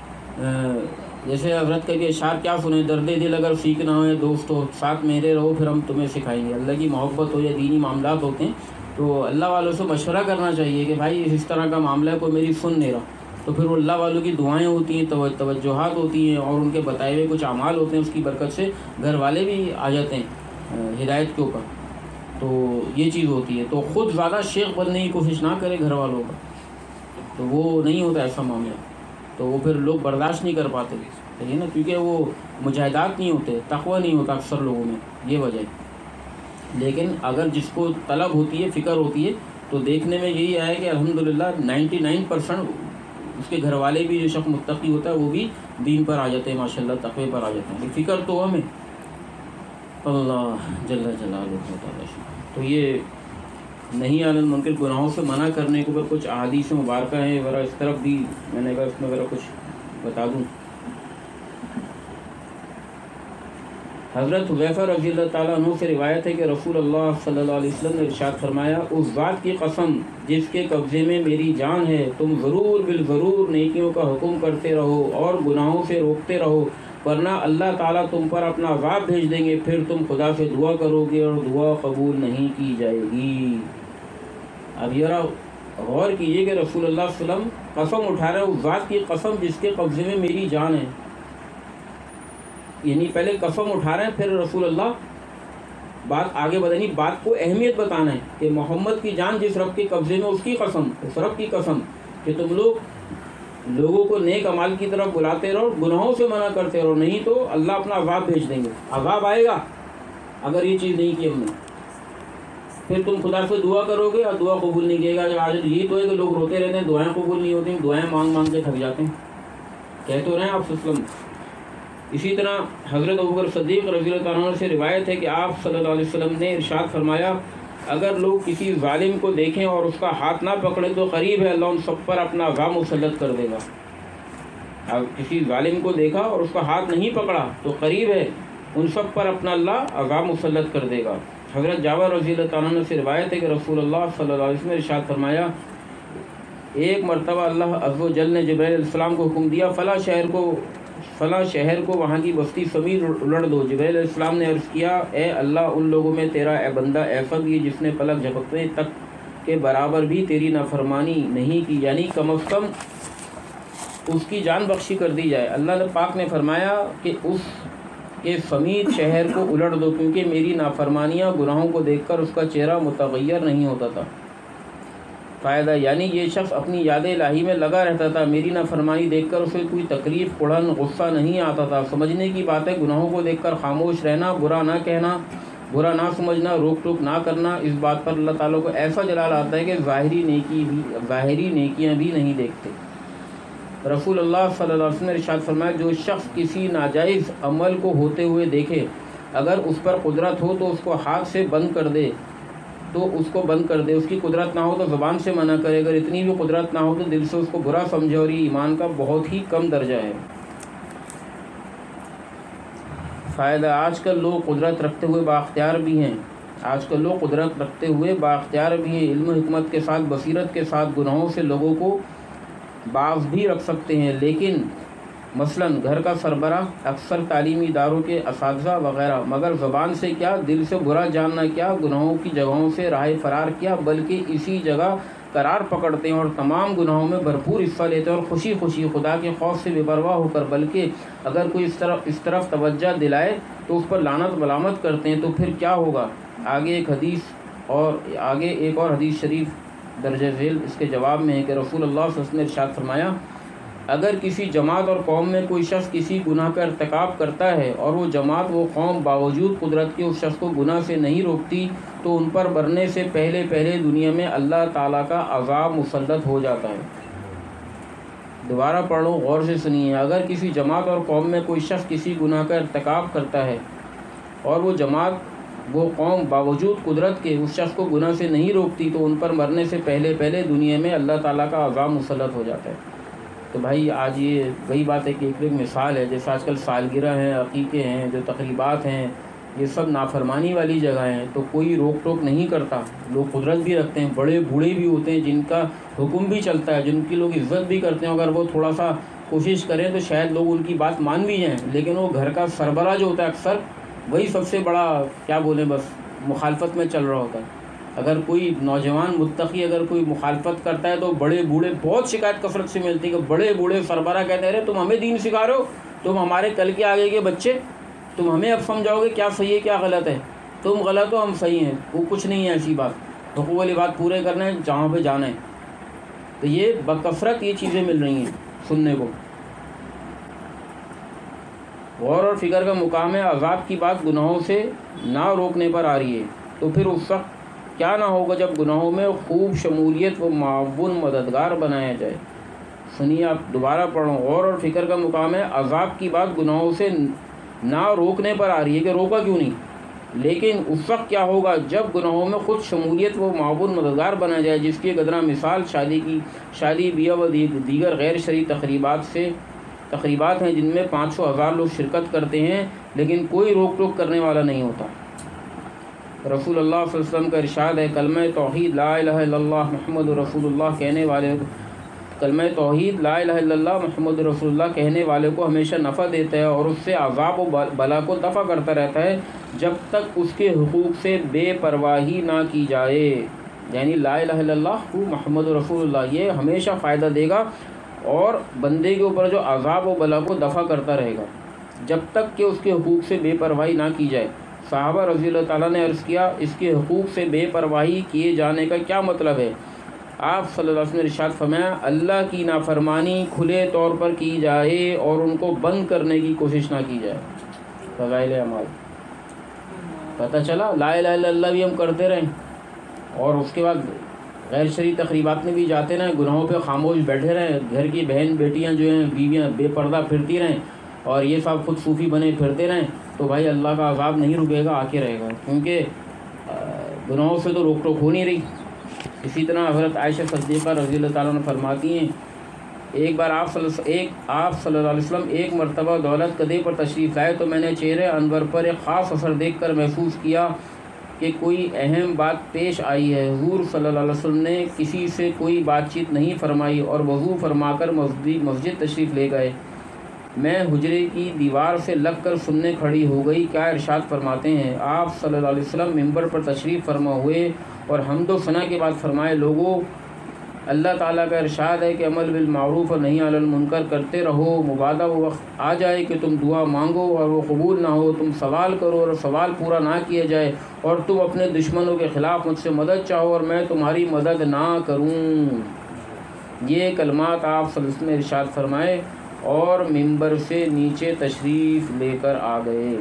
جیسے حضرت کا بھی اشعار کیا سنیں، درد دل اگر سیکھنا ہو دوستو ساتھ میرے رہو پھر ہم تمہیں سکھائیں گے۔ اللہ کی محبت ہو یا دینی معاملات ہوتے ہیں تو اللہ والوں سے مشورہ کرنا چاہیے کہ بھائی اس طرح کا معاملہ ہے، کوئی میری سن نہیں رہا، تو پھر وہ اللہ والوں کی دعائیں ہوتی ہیں، توجہات ہوتی ہیں، اور ان کے بتائے ہوئے کچھ اعمال ہوتے ہیں، اس کی برکت سے گھر والے بھی آ جاتے ہیں ہدایت کے اوپر، تو یہ چیز ہوتی ہے۔ تو خود زیادہ شیخ بننے کی کوشش نہ کرے گھر والوں کا، تو وہ نہیں ہوتا ایسا معاملہ، تو وہ پھر لوگ برداشت نہیں کر پاتے، صحیح نا، کیونکہ وہ مجاہدات نہیں ہوتے، تقوی نہیں ہوتا اکثر لوگوں میں، یہ وجہ ہے۔ لیکن اگر جس کو طلب ہوتی ہے، فکر ہوتی ہے، تو دیکھنے میں یہی آیا کہ الحمدللہ 99% اس کے گھر والے بھی، جو شخص متقی ہوتا ہے وہ بھی دین پر آ جاتے ہیں ماشاءاللہ، تقوی پر آ جاتے ہیں، فکر تو ہمیں اللہ جل جلالہ تعالی۔ تو یہ نہیں علی المنکر گناہوں سے منع کرنے کے اوپر کچھ احادیث مبارکہ ہیں، ذرا اس طرف بھی میں نے اس میں ذرا کچھ بتا دوں۔ حضرت حذیفہ رضی اللہ تعالیٰ عنہ سے روایت ہے کہ رسول اللہ صلی اللہ علیہ وسلم نے ارشاد فرمایا، اس ذات کی قسم جس کے قبضے میں میری جان ہے، تم ضرور بالضرور نیکیوں کا حکم کرتے رہو اور گناہوں سے روکتے رہو، ورنہ اللہ تعالیٰ تم پر اپنا عذاب بھیج دیں گے، پھر تم خدا سے دعا کرو گے اور دعا قبول نہیں کی جائے گی۔ اب ذرا غور کیجیے کہ رسول اللہ صلی اللہ علیہ وسلم قسم اٹھا رہے ہیں، اس ذات کی قسم جس کے قبضے میں میری جان ہے، یعنی پہلے قسم اٹھا رہے ہیں، پھر رسول اللہ بات آگے بتانی، بات کو اہمیت بتانا ہے کہ محمد کی جان جس رب کے قبضے میں، اس کی قسم، اس رب کی قسم کہ تم لوگوں کو نیک اعمال کی طرف بلاتے رہو، گناہوں سے منع کرتے رہو، نہیں تو اللہ اپنا عذاب بھیج دیں گے، عذاب آئے گا اگر یہ چیز نہیں کی ہم نے، پھر تم خدا سے دعا کرو گے اور دعا قبول نہیں کیے گا۔ جب آج یہی تو ہے کہ لوگ روتے رہتے ہیں، دعائیں قبول نہیں ہوتی، دعائیں مانگ مانگ کے تھک جاتے ہیں، کہہ تو رہے ہیں آپ صلی اللہ علیہ وسلم۔ اسی طرح حضرت ابوبکر صدیق رضی اللہ تعالیٰ عنہ سے روایت ہے کہ آپ صلی اللہ علیہ وسلم نے ارشاد فرمایا، اگر لوگ کسی ظالم کو دیکھیں اور اس کا ہاتھ نہ پکڑے تو قریب ہے اللہ ان سب پر اپنا عذاب مسلط کر دے گا۔ اب کسی ظالم کو دیکھا اور اس کا ہاتھ نہیں پکڑا تو قریب ہے ان سب پر اپنا اللہ عذاب مسلط کر دے گا۔ حضرت جابر رضی اللہ تعالیٰ عنہ سے روایت ہے کہ رسول اللہ صلی اللہ علیہ وسلم نے ارشاد فرمایا، ایک مرتبہ اللہ عز و جل نے جبرائیل علیہ السلام کو حکم دیا، فلاں شہر کو وہاں کی بستی سمیت الٹ دو۔ جبرائیل علیہ السلام نے عرض کیا، اے اللہ، ان لوگوں میں تیرا اے بندہ ایسا بھی ہے جس نے پلک جھپکنے تک کے برابر بھی تیری نافرمانی نہیں کی، یعنی کم از کم اس کی جان بخشی کر دی جائے۔ اللہ پاک نے فرمایا کہ اس کے سمیت شہر کو الٹ دو، کیونکہ میری نافرمانیاں گناہوں کو دیکھ کر اس کا چہرہ متغیر نہیں ہوتا تھا۔ فائدہ، یعنی یہ شخص اپنی یاد الہی میں لگا رہتا تھا، میری نافرمانی دیکھ کر اسے کوئی تکلیف، اڑن، غصہ نہیں آتا تھا۔ سمجھنے کی بات ہے، گناہوں کو دیکھ کر خاموش رہنا، برا نہ کہنا، برا نہ سمجھنا، روک ٹوک نہ کرنا، اس بات پر اللہ تعالیٰ کو ایسا جلال آتا ہے کہ ظاہری نیکیاں بھی نہیں دیکھتے۔ رسول اللہ صلی اللہ علیہ وسلم نے ارشاد فرمایا، جو شخص کسی ناجائز عمل کو ہوتے ہوئے دیکھے، اگر اس پر قدرت ہو تو اس کو ہاتھ سے بند کر دے، اس کی قدرت نہ ہو تو زبان سے منع کرے، اگر اتنی بھی قدرت نہ ہو تو دل سے اس کو برا سمجھے، اور یہ ایمان کا بہت ہی کم درجہ ہے۔ فائدہ، آج کل لوگ قدرت رکھتے ہوئے بااختیار بھی ہیں، علم و حکمت کے ساتھ، بصیرت کے ساتھ گناہوں سے لوگوں کو باز بھی رکھ سکتے ہیں، لیکن مثلا گھر کا سربراہ، اکثر تعلیمی اداروں کے اساتذہ وغیرہ، مگر زبان سے کیا، دل سے برا جاننا کیا، گناہوں کی جگہوں سے راہ فرار کیا، بلکہ اسی جگہ قرار پکڑتے ہیں اور تمام گناہوں میں بھرپور حصہ لیتے ہیں، اور خوشی خوشی خدا کے خوف سے بے پرواہ ہو کر، بلکہ اگر کوئی اس طرف توجہ دلائے تو اس پر لعنت ملامت کرتے ہیں۔ تو پھر کیا ہوگا؟ آگے ایک اور حدیث شریف درجہ ذیل اس کے جواب میں ہے کہ رسول اللہ صلی اللہ علیہ وسلم نے ارشاد فرمایا، اگر کسی جماعت اور قوم میں کوئی شخص کسی گناہ کا ارتکاب کرتا ہے اور وہ جماعت، وہ قوم باوجود قدرت کے اس شخص کو گناہ سے نہیں روکتی، تو ان پر مرنے سے پہلے دنیا میں اللہ تعالیٰ کا عذاب مسلط ہو جاتا ہے۔ دوبارہ پڑھ لو، غور سے سنیے، اگر کسی جماعت اور قوم میں کوئی شخص کسی گناہ کا ارتکاب کرتا ہے اور وہ جماعت، وہ قوم باوجود قدرت کے اس شخص کو گناہ سے نہیں روکتی، تو ان پر مرنے سے پہلے دنیا میں اللہ تعالیٰ کا عذاب مسلط ہو جاتا ہے۔ تو بھائی آج یہ وہی بات ہے کہ ایک مثال ہے، جیسے آج کل سالگرہ ہیں، عقیقے ہیں، جو تقریبات ہیں، یہ سب نافرمانی والی جگہ ہیں، تو کوئی روک ٹوک نہیں کرتا، لوگ قدرت بھی رکھتے ہیں، بڑے بوڑھے بھی ہوتے ہیں جن کا حکم بھی چلتا ہے، جن کی لوگ عزت بھی کرتے ہیں، اگر وہ تھوڑا سا کوشش کریں تو شاید لوگ ان کی بات مان بھی جائیں، لیکن وہ گھر کا سربراہ جو ہوتا ہے اکثر وہی سب سے بڑا کیا بولیں، بس مخالفت میں چل رہا ہوتا ہے۔ اگر کوئی نوجوان متقی اگر کوئی مخالفت کرتا ہے تو بڑے بوڑھے، بہت شکایت کثرت سے ملتی ہے کہ بڑے بوڑھے سربراہ کہتے ہیں، تم ہمیں دین سکھا رہے ہو، تم ہمارے کل کے آگے کے بچے، تم ہمیں اب سمجھاؤ گے کیا صحیح ہے کیا غلط ہے، تم غلط ہو ہم صحیح ہیں، وہ کچھ نہیں ہے ایسی بات، حقوق والی بات پورے کرنا ہے، جہاں پہ جانا ہے۔ تو یہ بکثرت یہ چیزیں مل رہی ہیں سننے کو۔ غور اور فکر کا مقام ہے، عذاب کی بات گناہوں سے نہ روکنے پر آ رہی ہے، تو پھر اس وقت کیا نہ ہوگا جب گناہوں میں خوب شمولیت و معاون مددگار بنایا جائے۔ سنیے، آپ دوبارہ پڑھو، غور اور فکر کا مقام ہے، عذاب کی بات گناہوں سے نہ روکنے پر آ رہی ہے کہ روکا کیوں نہیں، لیکن اس وقت کیا ہوگا جب گناہوں میں خود شمولیت و معاون مددگار بنایا جائے، جس کی گدرہ مثال شادی بیاہ و دیگر غیر شرعی تقریبات ہیں جن میں 500,000 لوگ شرکت کرتے ہیں لیکن کوئی روک ٹوک کرنے والا نہیں ہوتا۔ رسول اللہ صلی اللہ علیہ وسلم کا ارشاد ہے، کلمہ توحید لا الہ الا اللہ محمد رسول اللہ کہنے والے، کلمہ توحید لا الہ الا اللہ محمد رسول اللہ کہنے والے کو ہمیشہ نفع دیتا ہے اور اس سے عذاب و بلا کو دفع کرتا رہتا ہے جب تک اس کے حقوق سے بے پرواہی نہ کی جائے۔ یعنی لا الہ الا اللہ محمد رسول اللہ یہ ہمیشہ فائدہ دے گا اور بندے کے اوپر جو عذاب و بلا کو دفع کرتا رہے گا جب تک کہ اس کے حقوق سے بے پرواہی نہ کی جائے۔ صحابہ رضی اللہ تعالیٰ نے عرض کیا، اس کے حقوق سے بے پرواہی کیے جانے کا کیا مطلب ہے؟ آپ صلی اللہ علیہ وسلم نے ارشاد فرمایا، اللہ کی نافرمانی کھلے طور پر کی جائے اور ان کو بند کرنے کی کوشش نہ کی جائے۔ فضائل اعمال پتہ چلا، لا الہ الا اللہ بھی ہم کرتے رہیں اور اس کے بعد غیر شرعی تقریبات میں بھی جاتے رہیں، گناہوں پہ خاموش بیٹھے رہیں، گھر کی بہن بیٹیاں جو ہیں بیویاں بے پردہ پھرتی رہیں اور یہ سب خود صوفی بنے پھرتے رہیں، تو بھائی اللہ کا عذاب نہیں رکے گا، آ کے رہے گا، کیونکہ گناہوں سے تو روک ٹوک ہو نہیں رہی۔ اسی طرح حضرت عائشہ صدیقہ رضی اللہ تعالیٰ عنہ فرماتی ہیں، ایک بار آپ صلی اللہ علیہ وسلم ایک مرتبہ دولت قدے پر تشریف لائے تو میں نے چہرے انور پر ایک خاص اثر دیکھ کر محسوس کیا کہ کوئی اہم بات پیش آئی ہے۔ حضور صلی اللہ علیہ وسلم نے کسی سے کوئی بات چیت نہیں فرمائی اور وضو فرما کر مسجد تشریف لے گئے۔ میں حجرے کی دیوار سے لگ کر سننے کھڑی ہو گئی۔ کیا ارشاد فرماتے ہیں؟ آپ صلی اللہ علیہ وسلم ممبر پر تشریف فرما ہوئے اور حمد و ثنا کے بعد فرمائے، لوگوں، اللہ تعالیٰ کا ارشاد ہے کہ عمل بالمعروف اور نہی عن المنکر کرتے رہو، مبادہ وہ وقت آ جائے کہ تم دعا مانگو اور وہ قبول نہ ہو، تم سوال کرو اور سوال پورا نہ کیا جائے، اور تم اپنے دشمنوں کے خلاف مجھ سے مدد چاہو اور میں تمہاری مدد نہ کروں۔ یہ کلمات آپ صلی اللہ علیہ وسلم نے ارشاد فرمائے اور ممبر سے نیچے تشریف لے کر آ گئے۔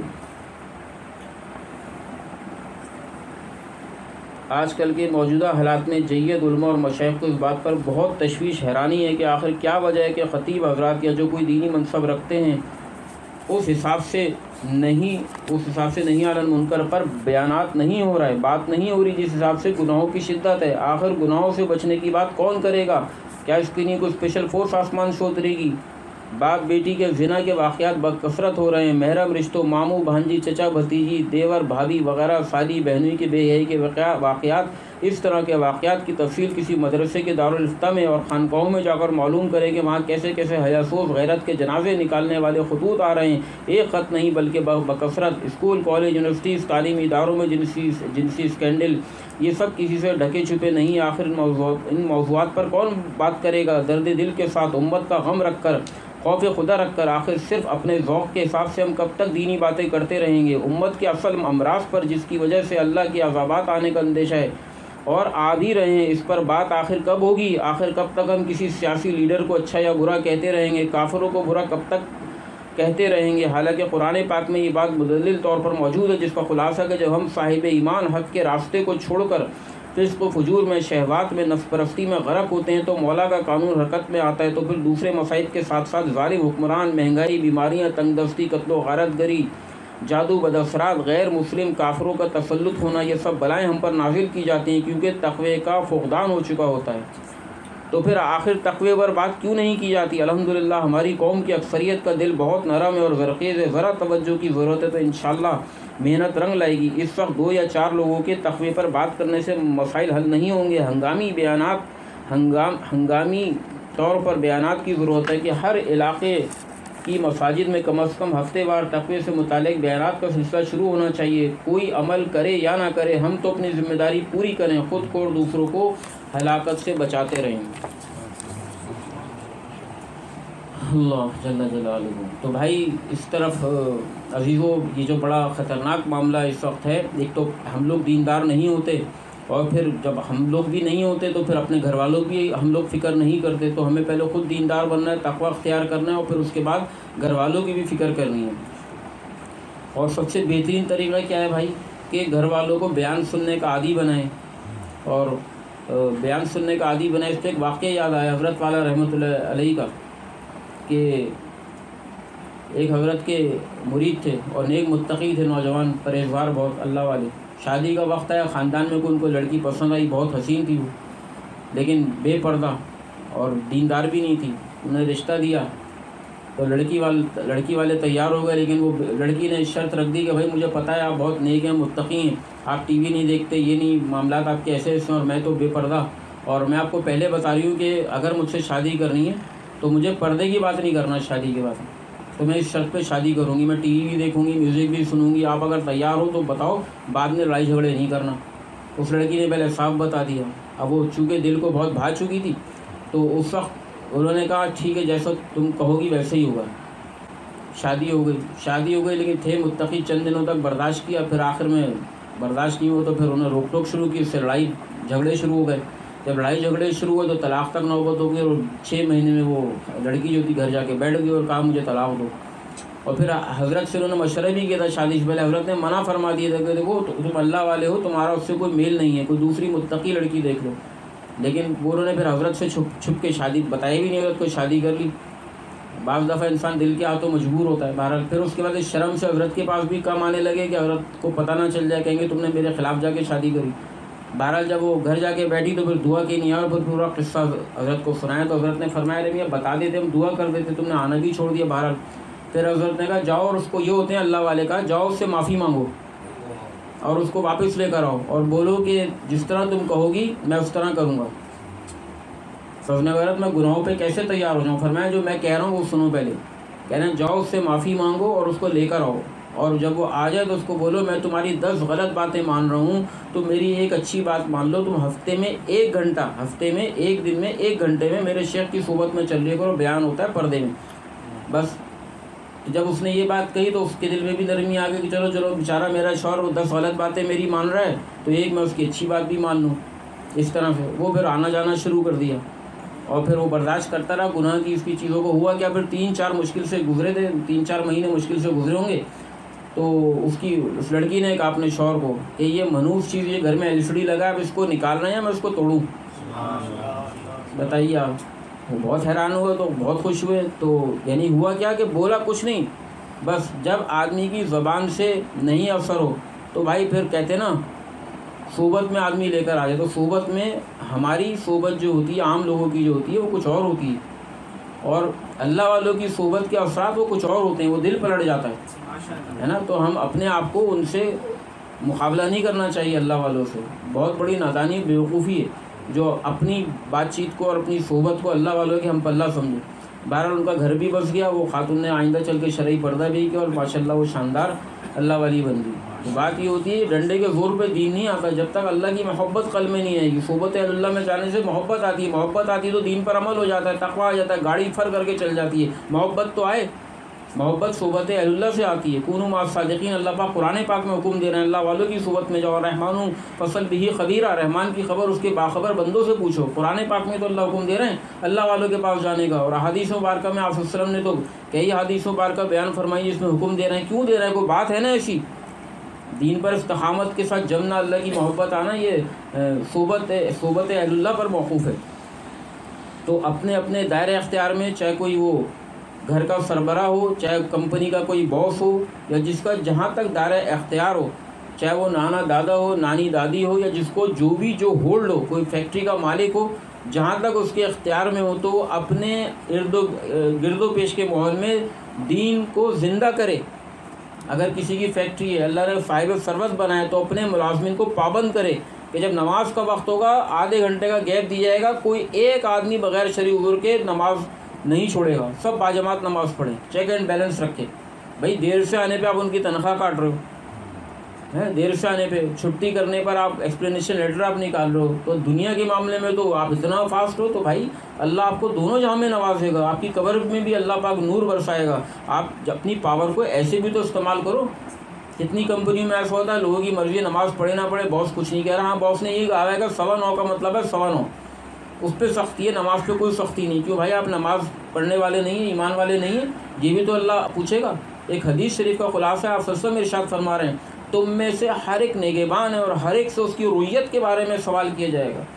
آج کل کے موجودہ حالات میں جید علماء اور مشائخ کو اس بات پر بہت تشویش حیرانی ہے کہ آخر کیا وجہ ہے کہ خطیب حضرات یا جو کوئی دینی منصب رکھتے ہیں اس حساب سے نہیں علی المنکر پر بیانات نہیں ہو رہا ہے، بات نہیں ہو رہی جس حساب سے گناہوں کی شدت ہے۔ آخر گناہوں سے بچنے کی بات کون کرے گا؟ کیا اس کے لیے کوئی اسپیشل فورس آسمان سے اترے گی؟ باپ بیٹی کے زنا کے واقعات بکثرت ہو رہے ہیں، محرم رشتوں، ماموں بھانجی، چچا بھتیجی، دیور بھابھی وغیرہ، سالی بہنوئی کے بے حیائی کے واقعات۔ اس طرح کے واقعات کی تفصیل کسی مدرسے کے دارالفتہ میں اور خانقاہوں میں جا کر معلوم کریں کہ وہاں کیسے کیسے حیاسوس غیرت کے جنازے نکالنے والے خطوط آ رہے ہیں، ایک خط نہیں بلکہ بکثرت۔ اسکول، کالج، یونیورسٹیز، تعلیمی اداروں میں جنسی اسکینڈل، یہ سب کسی سے ڈھکے چھپے نہیں۔ آخر ان موضوعات پر کون بات کرے گا؟ درد دل کے ساتھ، امت کا غم رکھ کر، خوف خدا رکھ کر، آخر صرف اپنے ذوق کے حساب سے ہم کب تک دینی باتیں کرتے رہیں گے؟ امت کے اصل امراض پر جس کی وجہ سے اللہ کی عذابات آنے کا اندیشہ ہے اور آ بھی رہے ہیں، اس پر بات آخر کب ہوگی؟ آخر کب تک ہم کسی سیاسی لیڈر کو اچھا یا برا کہتے رہیں گے؟ کافروں کو برا کب تک کہتے رہیں گے؟ حالانکہ قرآن پاک میں یہ بات مدلل طور پر موجود ہے، جس کا خلاصہ کہ جب ہم صاحب ایمان حق کے راستے کو چھوڑ کر فسق و فجور میں، شہوات میں، نفس پرستی میں غرق ہوتے ہیں تو مولا کا قانون حرکت میں آتا ہے، تو پھر دوسرے مصائب کے ساتھ ساتھ ظالم حکمران، مہنگائی، بیماریاں، تنگ دستی، قتل و غارت گری، جادو، بداثرات، غیر مسلم کافروں کا تسلط ہونا، یہ سب بلائیں ہم پر نازل کی جاتی ہیں کیونکہ تقوی کا فقدان ہو چکا ہوتا ہے۔ تو پھر آخر تقوی پر بات کیوں نہیں کی جاتی؟ الحمدللہ ہماری قوم کی اکثریت کا دل بہت نرم ہے اور زرخیز ہے، ذرا توجہ کی ضرورت ہے تو انشاءاللہ محنت رنگ لائے گی۔ اس وقت 2 یا 4 لوگوں کے تقوی پر بات کرنے سے مسائل حل نہیں ہوں گے۔ ہنگامی طور پر بیانات کی ضرورت ہے کہ ہر علاقے کی مساجد میں کم از کم ہفتے وار تقوی سے متعلق بیانات کا سلسلہ شروع ہونا چاہیے۔ کوئی عمل کرے یا نہ کرے، ہم تو اپنی ذمہ داری پوری کریں، خود کو اور دوسروں کو ہلاکت سے بچاتے رہیں۔ اللہ جل جلالہ۔ تو بھائی اس طرف عزیزو، یہ جو بڑا خطرناک معاملہ اس وقت ہے، ایک تو ہم لوگ دیندار نہیں ہوتے، اور پھر جب ہم لوگ بھی نہیں ہوتے تو پھر اپنے گھر والوں کی ہم لوگ فکر نہیں کرتے، تو ہمیں پہلے خود دیندار بننا ہے، تقوی اختیار کرنا ہے، اور پھر اس کے بعد گھر والوں کی بھی فکر کرنی ہے۔ اور سب سے بہترین طریقہ کیا ہے بھائی؟ کہ گھر والوں کو بیان سننے کا عادی بنائیں، اور بیان سننے کا عادی بنائیں۔ اس پہ ایک واقعہ یاد آیا حضرت والا رحمۃ اللہ علیہ کا، کہ ایک حضرت کے مرید تھے اور نیک متقی تھے، نوجوان پرہیزگار بہت اللہ والے۔ شادی کا وقت آیا، خاندان میں ان کو لڑکی پسند آئی، بہت حسین تھی وہ، لیکن بے پردہ اور دیندار بھی نہیں تھی۔ انہیں رشتہ دیا تو لڑکی والے تیار ہو گئے، لیکن وہ لڑکی نے شرط رکھ دی کہ بھائی مجھے پتہ ہے آپ بہت نیک ہیں، متقی ہیں، آپ ٹی وی نہیں دیکھتے، یہ نہیں معاملات آپ کے ایسے ایسے ہیں، اور میں تو بے پردہ، اور میں آپ کو پہلے بتا رہی ہوں کہ اگر مجھ سے شادی کرنی ہے تو مجھے پردے کی بات نہیں کرنا، شادی کے بعد تو میں اس شرط پہ شادی کروں گی، میں ٹی وی بھی دیکھوں گی، میوزک بھی سنوں گی، آپ اگر تیار ہو تو بتاؤ، بعد میں لڑائی جھگڑے نہیں کرنا۔ اس لڑکی نے پہلے صاف بتا دیا۔ اب وہ چونکہ دل کو بہت بھا چکی تھی تو اس وقت انہوں نے کہا ٹھیک ہے، جیسا تم کہو گی ویسے ہی ہوگا۔ شادی ہو گئی، لیکن تھے متقی، چند دنوں تک برداشت کیا، پھر آخر میں برداشت نہیں ہوا تو پھر انہیں روک ٹوک شروع کی، اس سے لڑائی جھگڑے شروع ہو گئے۔ جب لڑائی جھگڑے شروع ہوئے تو طلاق تک نوبت ہو گئی، اور 6 مہینے میں وہ لڑکی جو تھی گھر جا کے بیٹھ گئی اور کہا مجھے طلاق دو۔ اور پھر حضرت سے انہوں نے مشورہ بھی کیا تھا شادی سے پہلے، حضرت نے منع فرما دیا تھا کہ دیکھو تم اللہ والے ہو، تمہارا اس سے کوئی میل نہیں ہے، کوئی دوسری متقی لڑکی دیکھ لو۔ لیکن وہ انہوں نے پھر حضرت سے چھپ کے شادی بتائی بھی نہیں، حضرت کو شادی کر لی۔ بعض دفعہ انسان دل کے ہاتھوں مجبور ہوتا ہے۔ بہرحال پھر اس کے بعد اس شرم سے حضرت کے پاس بھی کم آنے لگے کہ حضرت کو پتہ نہ چل جائے، کہیں گے تم نے میرے خلاف جا کے شادی کری۔ بہرحال جب وہ گھر جا کے بیٹھی تو پھر دعا کی نہیں اور پھر پورا قصہ حضرت کو سنایا تو حضرت نے فرمایا رہے میاں بتا دیتے ہم دعا کر دیتے، تم نے آنا بھی چھوڑ دیا۔ بہرحال پھر حضرت نے کہا جاؤ، اور اس کو یہ ہوتے ہیں اللہ والے کا، جاؤ اس سے معافی مانگو اور اس کو واپس لے کر آؤ اور بولو کہ جس طرح تم کہو گی میں اس طرح کروں گا۔ سوچنے غیرت میں گناہوں پہ کیسے تیار ہو جاؤں؟ فرمایا جو میں کہہ رہا ہوں وہ سنو پہلے، کہہ رہے ہیں جاؤ اس سے معافی مانگو اور اس کو لے کر آؤ، اور جب وہ آ جائے تو اس کو بولو میں تمہاری 10 غلط باتیں مان رہا ہوں تو میری ایک اچھی بات مان لو، تم ہفتے میں 1 گھنٹہ، ہفتے میں 1 دن میں 1 گھنٹے میں میرے شیخ کی صحبت میں چل لیا کرو، بیان ہوتا ہے پردے میں۔ بس جب اس نے یہ بات کہی تو اس کے دل میں بھی نرمی آ گئی کہ چلو چلو بیچارہ میرا شوہر وہ 10 غلط باتیں میری مان رہا ہے تو ایک میں اس کی اچھی بات بھی مان لوں۔ اس طرح سے وہ پھر آنا جانا شروع کر دیا اور پھر وہ برداشت کرتا رہا گناہ کی اس کی چیزوں کو۔ ہوا کیا، پھر 3-4 مشکل سے گزرے تھے، 3-4 مہینے مشکل سے گزرے ہوں گے، تو اس لڑکی نے کہا اپنے شوہر کو کہ یہ منحوس چیز یہ گھر میں LCD لگا ہے، اب اس کو نکال رہے ہیں میں اس کو توڑوں۔ بتائیے آپ، وہ بہت حیران ہوئے تو بہت خوش ہوئے۔ تو یعنی ہوا کیا کہ بولا کچھ نہیں، بس جب آدمی کی زبان سے نہیں اثر ہو تو بھائی پھر کہتے نا صحبت میں آدمی لے کر آ جائے، تو صحبت میں ہماری صحبت جو ہوتی ہے عام لوگوں کی جو ہوتی ہے وہ کچھ اور ہوتی ہے، اور اللہ والوں کی صحبت کے اثرات وہ کچھ اور ہوتے ہیں، وہ دل پلٹ جاتا ہے نا۔ تو ہم اپنے آپ کو ان سے مقابلہ نہیں کرنا چاہیے، اللہ والوں سے بہت بڑی نادانی بیوقوفی ہے جو اپنی بات چیت کو اور اپنی صحبت کو اللہ والوں کے ہم پلہ سمجھیں۔ بہرحال ان کا گھر بھی بس گیا، وہ خاتون نے آئندہ چل کے شرعی پردہ بھی کیا اور ماشاءاللہ وہ شاندار اللہ والی بن گئی۔ تو بات یہ ہوتی ہے ڈنڈے کے زور پہ دین نہیں آتا جب تک اللہ کی محبت قلب میں نہیں آئے گی۔ صحبت اللہ میں جانے سے محبت آتی ہے، محبت آتی ہے تو دین پر عمل ہو جاتا ہے، تقویٰ آ جاتا ہے، گاڑی فر کر کے چل جاتی ہے۔ محبت تو آئے، محبت صحبت اللہ سے آتی ہے، کونوا مع الصادقین، اللہ پاک قرآن پاک میں حکم دے رہے ہیں اللہ والوں کی صحبت میں جاؤ۔ رحمان فصل بھی خبیرہ، رحمان کی خبر اس کے باخبر بندوں سے پوچھو۔ قرآن پاک میں تو اللہ حکم دے رہے ہیں اللہ والوں کے پاس جانے کا، اور احادیث مبارکہ میں آپ صلی اللہ علیہ وسلم نے تو کئی حدیث مبارکہ بیان فرمائی جس میں حکم دے رہے ہیں۔ کیوں دے رہے ہیں؟ کوئی بات ہے نا ایسی؟ دین پر استقامت کے ساتھ جمنا، اللہ کی محبت آنا، یہ صحبت اہل اللہ پر موقوف ہے۔ تو اپنے اپنے دائرۂ اختیار میں، چاہے کوئی وہ گھر کا سربراہ ہو، چاہے کمپنی کا کوئی باس ہو، یا جس کا جہاں تک دائرۂ اختیار ہو، چاہے وہ نانا دادا ہو، نانی دادی ہو، یا جس کو جو بھی جو ہولڈ ہو، کوئی فیکٹری کا مالک ہو، جہاں تک اس کے اختیار میں ہو تو وہ اپنے گرد و پیش کے ماحول میں دین کو زندہ کرے۔ اگر کسی کی فیکٹری ہے، اللہ نے صاحب ثروت بنائے تو اپنے ملازمین کو پابند کرے کہ جب نماز کا وقت ہوگا آدھے گھنٹے کا گیپ دیا جائے گا، کوئی ایک آدمی بغیر شرعی عذر کے نماز نہیں چھوڑے گا، سب باجماعت نماز پڑھیں، چیک اینڈ بیلنس رکھے۔ بھائی دیر سے آنے پہ آپ ان کی تنخواہ کاٹ رہے ہو، دیر سے آنے پہ، چھٹی کرنے پر آپ ایکسپلینیشن لیٹر آپ نکال رہے ہو، تو دنیا کے معاملے میں تو آپ اتنا فاسٹ ہو تو بھائی اللہ آپ کو دونوں جہاں میں نوازے گا، آپ کی قبر میں بھی اللہ پاک نور برسائے گا۔ آپ اپنی پاور کو ایسے بھی تو استعمال کرو۔ کتنی کمپنیوں میں ایسا ہوتا ہے لوگوں کی مرضی، نماز پڑھے نہ پڑھے باس کچھ نہیں کہہ رہا، ہاں باس نے یہ کہا ہے کہ 9:15 کا مطلب ہے 9:15، اس پہ سختی ہے، نماز پہ کوئی سختی نہیں۔ کیوں بھائی آپ نماز پڑھنے والے نہیں ہیں، ایمان والے نہیں ہیں؟ یہ بھی تو اللہ پوچھے گا۔ ایک حدیث شریف کا خلاصہ آپ صلی اللہ علیہ وسلم ارشاد فرما رہے ہیں تم میں سے ہر ایک نگہبان ہے اور ہر ایک سے اس کی رویت کے بارے میں سوال کیا جائے گا۔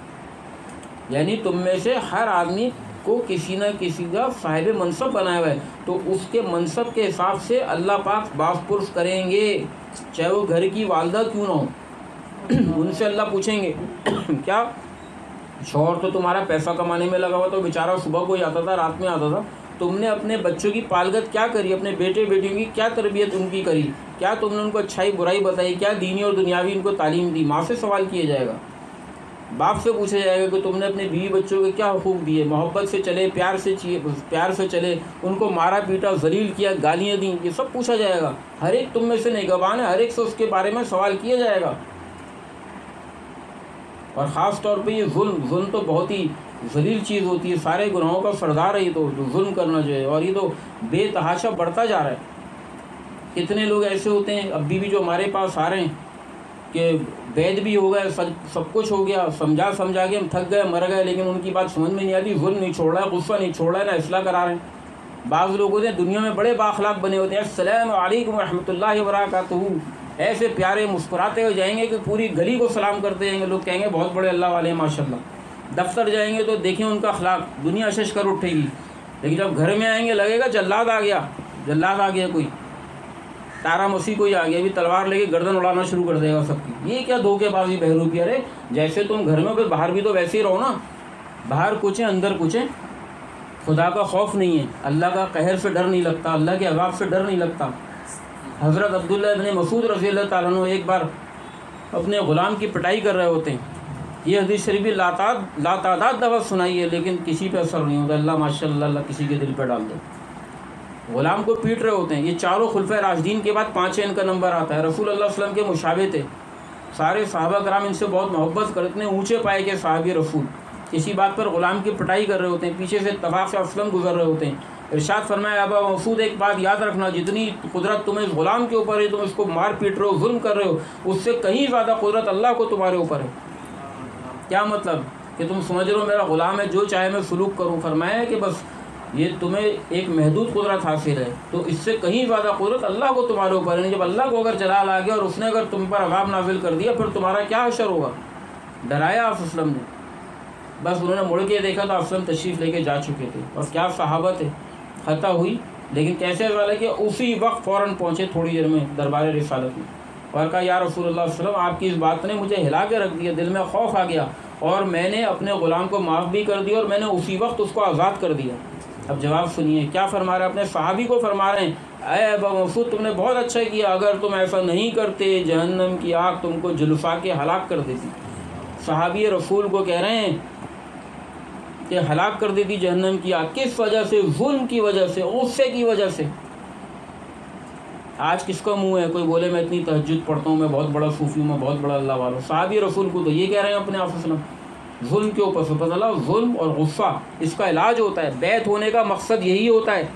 یعنی تم میں سے ہر آدمی کو کسی نہ کسی کا صاحب منصب بنایا ہوا ہے، تو اس کے منصب کے حساب سے اللہ پاک باس پرس کریں گے، چاہے وہ گھر کی والدہ کیوں نہ ہو۔ ان سے اللہ پوچھیں گے کیا شوہر تو تمہارا پیسہ کمانے میں لگا ہوا تو بیچارہ صبح کو ہی آتا تھا، رات میں آتا تھا، تم نے اپنے بچوں کی پالگت کیا کری، اپنے بیٹے بیٹیوں کی کیا تربیت ان کی کری، کیا تم نے ان کو اچھائی برائی بتائی، کیا دینی اور دنیاوی ان کو تعلیم دی۔ ماں سے سوال کیا جائے گا، باپ سے پوچھا جائے گا کہ تم نے اپنے بیوی بچوں کے کیا حقوق دیے، محبت سے چلے، پیار سے چلے، ان کو مارا پیٹا، ذلیل کیا، گالیاں دیں، یہ سب پوچھا جائے گا۔ ہر ایک تم میں سے نگہبان ہے، ہر ایک سے اس کے بارے میں سوال کیا جائے گا۔ اور خاص طور پہ یہ ظلم تو بہت ہی ذلیل چیز ہوتی ہے، سارے گناہوں کا سردار ہے یہ تو ظلم کرنا جو ہے، اور یہ تو بے تحاشا بڑھتا جا رہا ہے۔ کتنے لوگ ایسے ہوتے ہیں ابھی بھی جو ہمارے پاس آ رہے ہیں کہ وید بھی ہو گئے، سب کچھ ہو گیا، سمجھا کے ہم تھک گئے، مر گئے، لیکن ان کی بات سمجھ میں نہیں آتی، ظلم نہیں چھوڑ رہا ہے، غصہ نہیں چھوڑ رہا ہے، نہ اصلاح کرا رہے ہیں۔ بعض لوگ ہوتے ہیں دنیا میں بڑے بااخلاق بنے ہوتے ہیں، السلام علیکم ورحمۃ اللہ وبرکاتہ، ایسے پیارے مسکراتے ہوئے جائیں گے کہ پوری گلی کو سلام کرتے جائیں گے، لوگ کہیں گے بہت بڑے اللہ والے ہیں ماشاء اللہ۔ دفتر جائیں گے تو دیکھیں ان کا اخلاق، دنیا اشش کر اٹھے گی، لیکن جب گھر میں آئیں گے لگے گا جلاد آ گیا کوئی۔ تارا مسیح کوئی آ گیا ابھی تلوار لے کے گردن اڑانا شروع کر دے گا سب کی. یہ کیا دھوکے بازی بہروپی. ارے جیسے تم گھر میں باہر بھی تو ویسے ہی رہو نا. باہر کچھ ہے اندر کچھ ہے. خدا کا خوف نہیں ہے, اللہ کا قہر سے ڈر نہیں لگتا, اللہ کے عذاب سے ڈر نہیں لگتا. حضرت عبداللہ ابن مسعود رضی اللہ تعالیٰ عنہ ایک بار اپنے غلام کی پٹائی کر رہے ہوتے ہیں. یہ حدیث شریف لاتعداد دفعہ سنائی ہے لیکن کسی پہ اثر نہیں ہوتا. اللہ ماشاء اللہ اللہ کسی کے دل پہ ڈال دے. غلام کو پیٹ رہے ہوتے ہیں. یہ چاروں خلفۂ راشدین کے بعد 5 ان کا نمبر آتا ہے. رسول اللہ علیہ وسلم کے مشابہ تھے. سارے صحابہ کرام ان سے بہت محبت کرتے ہیں. اونچے پائے کے صحابی رسول کسی بات پر غلام کی پٹائی کر رہے ہوتے ہیں. پیچھے سے اتفاق سے اسلم گزر رہے ہوتے ہیں. ارشاد فرمایا ابا مسعود ایک بات یاد رکھنا, جتنی قدرت تمہیں اس غلام کے اوپر ہے, تم اس کو مار پیٹ رہے ہو, ظلم کر رہے ہو, اس سے کہیں زیادہ قدرت اللہ کو تمہارے اوپر ہے. کیا مطلب کہ تم سمجھ رہے ہو میرا غلام ہے جو چاہے میں سلوک کروں. فرمایا کہ بس یہ تمہیں ایک محدود قدرت حاصل ہے, تو اس سے کہیں زیادہ قدرت اللہ کو تمہارے اوپر ہے. جب اللہ کو اگر جلال آ گیا اور اس نے اگر تم پر عذاب نازل کر دیا پھر تمہارا کیا حشر ہوگا. ڈرایا آپ اسلم نے. بس انہوں نے مڑ کے دیکھا تو اسلم تشریف لے کے جا چکے تھے. اور کیا صحابہ تھے. خطا ہوئی لیکن کیسے والا کہ اسی وقت فوراً پہنچے تھوڑی دیر میں دربار رسالت میں اور کہا یا رسول اللہ صلی اللہ علیہ وسلم آپ کی اس بات نے مجھے ہلا کے رکھ دیا, دل میں خوف آ گیا اور میں نے اپنے غلام کو معاف بھی کر دیا اور میں نے اسی وقت اس کو آزاد کر دیا. اب جواب سنیے کیا فرما رہے ہیں. اپنے صحابی کو فرما رہے ہیں اے ابا مسعود تم نے بہت اچھا کیا, اگر تم ایسا نہیں کرتے جہنم کی آگ تم کو جلفا کے ہلاک کر دیتی. صحابی رسول کو کہہ رہے ہیں کہ ہلاک کر دیتی جہنم کی آگ. کس وجہ سے؟ ظلم کی وجہ سے, غصے کی وجہ سے. آج کس کا منہ ہے کوئی بولے میں اتنی تہجد پڑھتا ہوں, میں بہت بڑا صوفی ہوں, میں بہت بڑا اللہ والا. صحابی رسول کو تو یہ کہہ رہے ہیں اپنے آپ وسلم ظلم کے اوپر سے. پتہ اللہ ظلم اور غصہ اس کا علاج ہوتا ہے. بیعت ہونے کا مقصد یہی ہوتا ہے.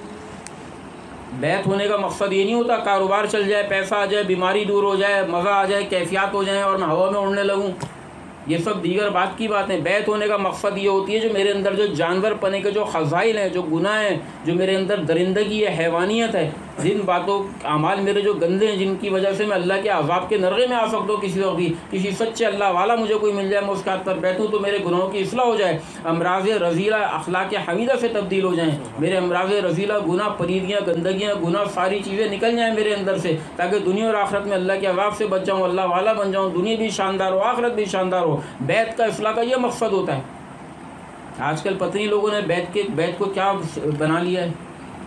بیعت ہونے کا مقصد یہ نہیں ہوتا کاروبار چل جائے, پیسہ آ جائے, بیماری دور ہو جائے, مزہ آ جائے, کیفیات ہو جائیں اور میں ہوا میں اڑنے لگوں. یہ سب دیگر بات کی باتیں. بیعت ہونے کا مقصد یہ ہوتی ہے جو میرے اندر جو جانور پنے کے جو خزائل ہیں, جو گناہ ہیں, جو میرے اندر درندگی ہے, حیوانیت ہے, جن باتوں اعمال میرے جو گندے ہیں جن کی وجہ سے میں اللہ کے عذاب کے نرغے میں آ سکتا ہوں. کسی وقت بھی کسی سچے اللہ والا مجھے کوئی مل جائے, میں اس کے ہاتھ پر بیٹھوں تو میرے گناہوں کی اصلاح ہو جائے, امراض رذیلہ اخلاق حمیدہ سے تبدیل ہو جائیں. میرے امراض رذیلہ گناہ, پلیدیاں, گندگیاں, گناہ ساری چیزیں نکل جائیں میرے اندر سے, تاکہ دنیا اور آخرت میں اللہ کے عذاب سے بچ جاؤں, اللہ والا بن جاؤں, دنیا بھی شاندار ہو, آخرت بھی شاندار ہو. بیت کا اصلاح کا یہ مقصد ہوتا ہے. آج کل پتہ نہیں لوگوں نے بیت کو کیا بنا لیا ہے.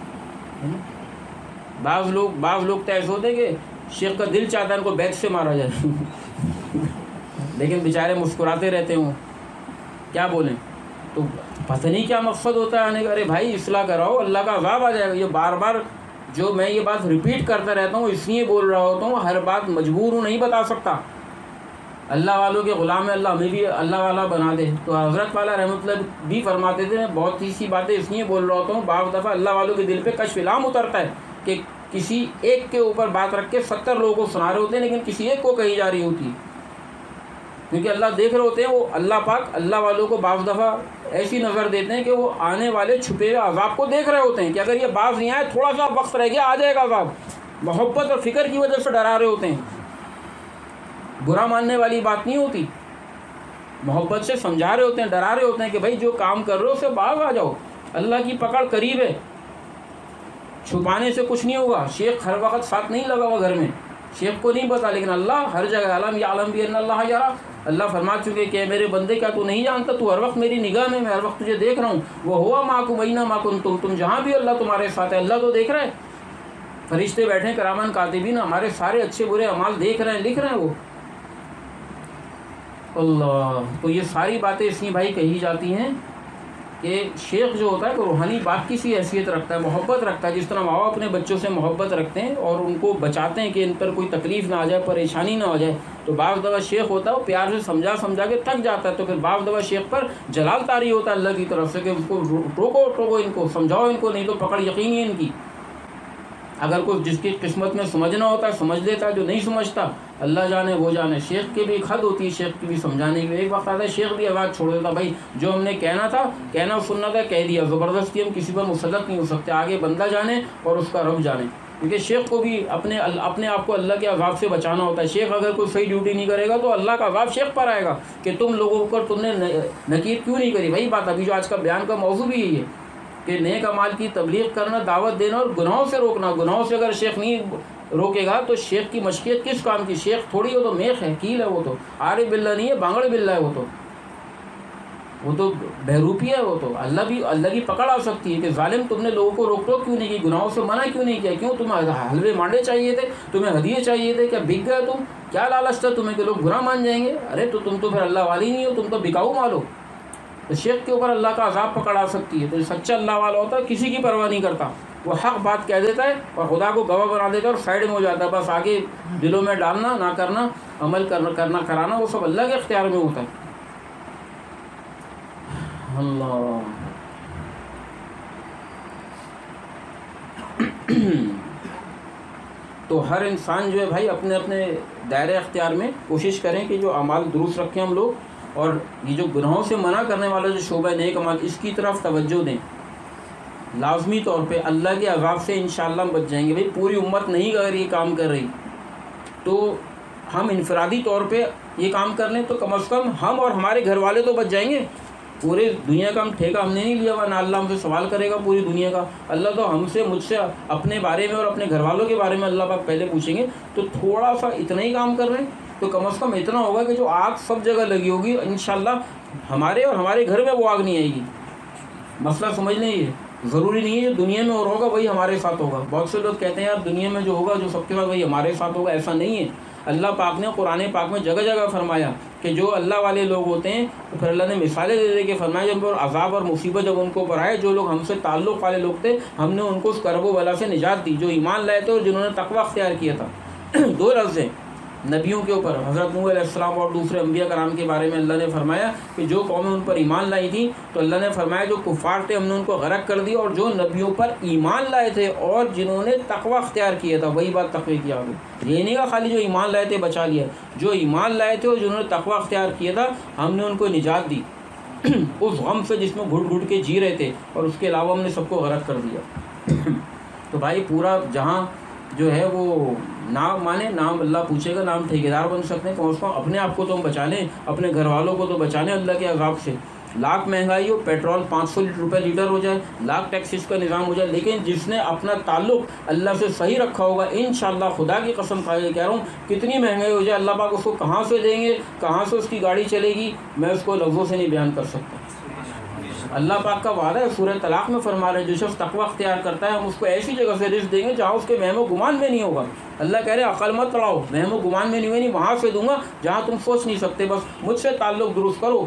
بعض لوگ تو ایسے ہوتے ہیں کہ شیخ کا دل چاہتا ہے ان کو بیت سے مارا جائے لیکن بیچارے مسکراتے رہتے ہوں, کیا بولیں. تو پتہ نہیں کیا مقصد ہوتا ہے آنے کا. ارے بھائی اصلاح کراؤ, اللہ کا عذاب آ جائے گا. یہ بار بار جو میں یہ بات ریپیٹ کرتا رہتا ہوں اس لیے بول رہا ہوتا ہوں, ہر بات مجبور ہوں نہیں بتا سکتا. اللہ والوں کے غلام ہے, اللہ ہمیں بھی اللہ والا بنا دے. تو حضرت والا رحمۃ اللہ بھی فرماتے تھے, میں بہت سی باتیں اس لیے بول رہا ہوتا ہوں, بعض دفعہ اللہ والوں کے دل پہ کشف الہام اترتا ہے کہ کسی ایک کے اوپر بات رکھ کے 70 لوگوں کو سنا رہے ہوتے ہیں لیکن کسی ایک کو کہی جا رہی ہوتی ہے, کیونکہ اللہ دیکھ رہے ہوتے ہیں. وہ اللہ پاک اللہ والوں کو بعض دفعہ ایسی نظر دیتے ہیں کہ وہ آنے والے چھپے ہوئے عذاب کو دیکھ رہے ہوتے ہیں کہ اگر یہ باز نہیں آئے, تھوڑا سا وقت رہ گیا, آ جائے گا عذاب. محبت اور فکر کی وجہ سے ڈرا رہے ہوتے ہیں. برا ماننے والی بات نہیں ہوتی, محبت سے سمجھا رہے ہوتے ہیں, ڈرا رہے ہوتے ہیں کہ بھائی جو کام کر رہے ہو اس سے باز آ جاؤ, اللہ کی پکڑ قریب ہے, چھپانے سے کچھ نہیں ہوگا. شیخ ہر وقت ساتھ نہیں لگا ہوا گھر میں, شیخ کو نہیں پتا, لیکن اللہ ہر جگہ. علم یعلم بان اللہ یرا, اللہ فرما چکے کہ میرے بندے کیا تو نہیں جانتا, تو ہر وقت میری نگاہ میں ہر وقت تجھے دیکھ رہا ہوں. وہ ہوا معکم اینما کنتم, تم جہاں بھی اللہ تمہارے ساتھ ہے, اللہ تو دیکھ رہا ہے. فرشتے بیٹھے کرامان کاتبین, ہمارے سارے اچھے برے اعمال دیکھ رہے ہیں, لکھ رہے ہیں وہ. اللہ. تو یہ ساری باتیں اس لیے بھائی کہی جاتی ہیں کہ شیخ جو ہوتا ہے وہ روحانی بات کی سی حیثیت رکھتا ہے, محبت رکھتا ہے. جس طرح ماں باپ اپنے بچوں سے محبت رکھتے ہیں اور ان کو بچاتے ہیں کہ ان پر کوئی تکلیف نہ آ جائے, پریشانی نہ ہو جائے, تو بعض دفعہ شیخ ہوتا ہے وہ پیار سے سمجھا کے تھک جاتا ہے, تو پھر بعض دفعہ شیخ پر جلال طاری ہوتا ہے اللہ کی طرف سے کہ ان کو ٹوکو, ان کو سمجھاؤ, ان کو نہیں تو پکڑ یقینی ہے ان کی. اگر کوئی جس کی قسمت میں سمجھنا ہوتا ہے سمجھ لیتا ہے, جو نہیں سمجھتا اللہ جانے وہ جانے. شیخ کی بھی ایک حد ہوتی ہے, شیخ کی بھی سمجھانے کی. ایک وقت آتا ہے شیخ بھی آواز چھوڑ دیتا, بھائی جو ہم نے کہنا تھا کہنا سننا تھا کہہ دیا, زبردستی ہم کسی پر مسلط نہیں ہو سکتے, آگے بندہ جانے اور اس کا رب جانے. کیونکہ شیخ کو بھی اپنے آپ کو اللہ کے عذاب سے بچانا ہوتا ہے. شیخ اگر کوئی صحیح ڈیوٹی نہیں کرے گا تو اللہ کا عذاب شیخ پر آئے گا کہ تم لوگوں پر تم نے نکیر کیوں نہیں کری. وہی بات ابھی جو آج کا بیان کا موضوع بھی یہی ہے کہ نیک اعمال کی تبلیغ کرنا، دعوت دینا اور گناہوں سے روکنا. گناہوں سے اگر شیخ نہیں روکے گا تو شیخ کی مشقیت کس کام کی؟ شیخ تھوڑی، وہ تو میخ ہے، کیل ہے، وہ تو عارف باللہ نہیں ہے، بانگڑ باللہ ہے، وہ تو بہروپی ہے. وہ تو اللہ کی پکڑ آ سکتی ہے کہ ظالم تم نے لوگوں کو روک ٹوک کیوں نہیں کی، گناہوں سے منع کیوں نہیں کیا؟ کیوں تمہیں حلوے مانڈے چاہیے تھے، تمہیں ہدیے چاہیے تھے، کیا بک گئے تم؟ کیا لالچ تھا تمہیں کہ لوگ برا مان جائیں گے؟ ارے تو تم تو پھر اللہ والی نہیں ہو، تم تو بکاؤ مال ہو. تو شیخ کے اوپر اللہ کا عذاب پکڑ آ سکتی ہے. تو سچا اللہ والا ہوتا ہے کسی کی پرواہ نہیں کرتا، وہ حق بات کہہ دیتا ہے اور خدا کو گواہ بنا دیتا ہے اور سائڈ میں ہو جاتا ہے. بس آگے دلوں میں ڈالنا، نہ کرنا، عمل کرنا کرانا وہ سب اللہ کے اختیار میں ہوتا ہے. اللہ تو ہر انسان جو ہے بھائی اپنے اپنے دائرۂ اختیار میں کوشش کریں کہ جو اعمال درست رکھیں ہم لوگ، اور یہ جو گناہوں سے منع کرنے والا جو شعبہ نیک اعمال اس کی طرف توجہ دیں. لازمی طور پہ اللہ کے عذاب سے انشاءاللہ ہم بچ جائیں گے. بھائی پوری امت نہیں اگر یہ کام کر رہی تو ہم انفرادی طور پہ یہ کام کر لیں تو کم از کم ہم اور ہمارے گھر والے تو بچ جائیں گے. پورے دنیا کا ہم ٹھیکہ ہم نے نہیں لیا ہوا، نہ اللہ ہم سے سوال کرے گا پوری دنیا کا. اللہ تو ہم سے، مجھ سے، اپنے بارے میں اور اپنے گھر والوں کے بارے میں اللہ پاک پہلے پوچھیں گے. تو تھوڑا سا اتنا ہی کام کر رہے ہیں تو کم از کم اتنا ہوگا کہ جو آگ سب جگہ لگی ہوگی انشاءاللہ ہمارے اور ہمارے گھر میں وہ آگ نہیں آئے گی. مسئلہ سمجھ لیں. یہ ضروری نہیں ہے جو دنیا میں اور ہوگا وہی ہمارے ساتھ ہوگا. بہت سے لوگ کہتے ہیں یار دنیا میں جو ہوگا جو سب کے ساتھ وہی ہمارے ساتھ ہوگا. ایسا نہیں ہے. اللہ پاک نے قرآن پاک میں جگہ جگہ فرمایا کہ جو اللہ والے لوگ ہوتے ہیں تو پھر اللہ نے مثالیں دے کے فرمایا جب عذاب اور مصیبت جب ان کو اوپر آئے، جو لوگ ہم سے تعلق والے لوگ تھے ہم نے ان کو اس کرب و بلا سے نجات دی، جو ایمان لائے تھے اور جنہوں نے تقوی اختیار کیا تھا. 2 لفظ ہیں نبیوں کے اوپر. حضرت نوح علیہ السلام اور دوسرے انبیاء کرام کے بارے میں اللہ نے فرمایا کہ جو قومیں ان پر ایمان لائی تھیں تو اللہ نے فرمایا جو کفار تھے ہم نے ان کو غرق کر دیا، اور جو نبیوں پر ایمان لائے تھے اور جنہوں نے تقوی اختیار کیا تھا، وہی بات تقوی کی آگے. یہ نہیں کہ خالی جو ایمان لائے تھے بچا لیا، جو ایمان لائے تھے اور جنہوں نے تقوی اختیار کیا تھا ہم نے ان کو نجات دی اس غم سے جس میں گھٹ گھٹ کے جی رہے تھے، اور اس کے علاوہ ہم نے سب کو غرق کر دیا. تو بھائی پورا جہاں جو ہے وہ نام مانے، نام اللہ پوچھے گا، نام ٹھیکیدار بن سکتے ہیں. کم اپنے آپ کو تو ہم بچا لیں، اپنے گھر والوں کو تو بچا لیں اللہ کے عذاب سے. لاکھ مہنگائی ہو، پیٹرول 500 روپے لیٹر ہو جائے، لاکھ ٹیکسز کا نظام ہو جائے، لیکن جس نے اپنا تعلق اللہ سے صحیح رکھا ہوگا انشاءاللہ خدا کی قسم کھا کے کہہ رہا ہوں کتنی مہنگائی ہو جائے اللہ پاک اس کو کہاں سے دیں گے، کہاں سے اس کی گاڑی چلے گی، میں اس کو لفظوں سے نہیں بیان کر سکتا. اللہ پاک کا وعدہ ہے، سورہ طلاق میں فرما رہے ہیں جو شخص تقوی اختیار کرتا ہے ہم اس کو ایسی جگہ سے رزق دیں گے جہاں اس کے وہم و گمان میں نہیں ہوگا. اللہ کہہ رہے ہیں عقل مت لڑاؤ، وہم و گمان میں نہیں وہاں سے دوں گا جہاں تم سوچ نہیں سکتے. بس مجھ سے تعلق درست کرو،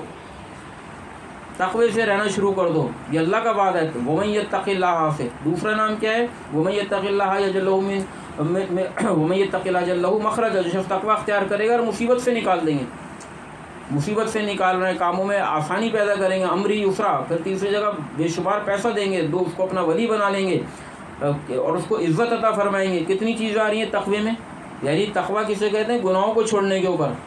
تقوی سے رہنا شروع کر دو. یہ اللہ کا وعدہ ہے. وَمَن يَتَّقِ اللَّهَ سے دوسرا نام کیا ہے؟ وَمَن يَتَّقِ اللَّهَ يَجْعَل لَهُ وَمَن يَتَّقِ اللَّهَ يَجْعَل لَهُ مَخْرَجًا. جو شخص تقوی اختیار کرے گا اور مصیبت سے نکال دیں گے، مصیبت سے نکال رہے ہیں، کاموں میں آسانی پیدا کریں گے، امری یسرا. پھر تیسری جگہ بے شمار پیسہ دیں گے، دو اس کو اپنا ولی بنا لیں گے اور اس کو عزت عطا فرمائیں گے. کتنی چیزیں آ رہی ہیں تقوی میں، یعنی تقوی کسے کہتے ہیں؟ گناہوں کو چھوڑنے کے اوپر.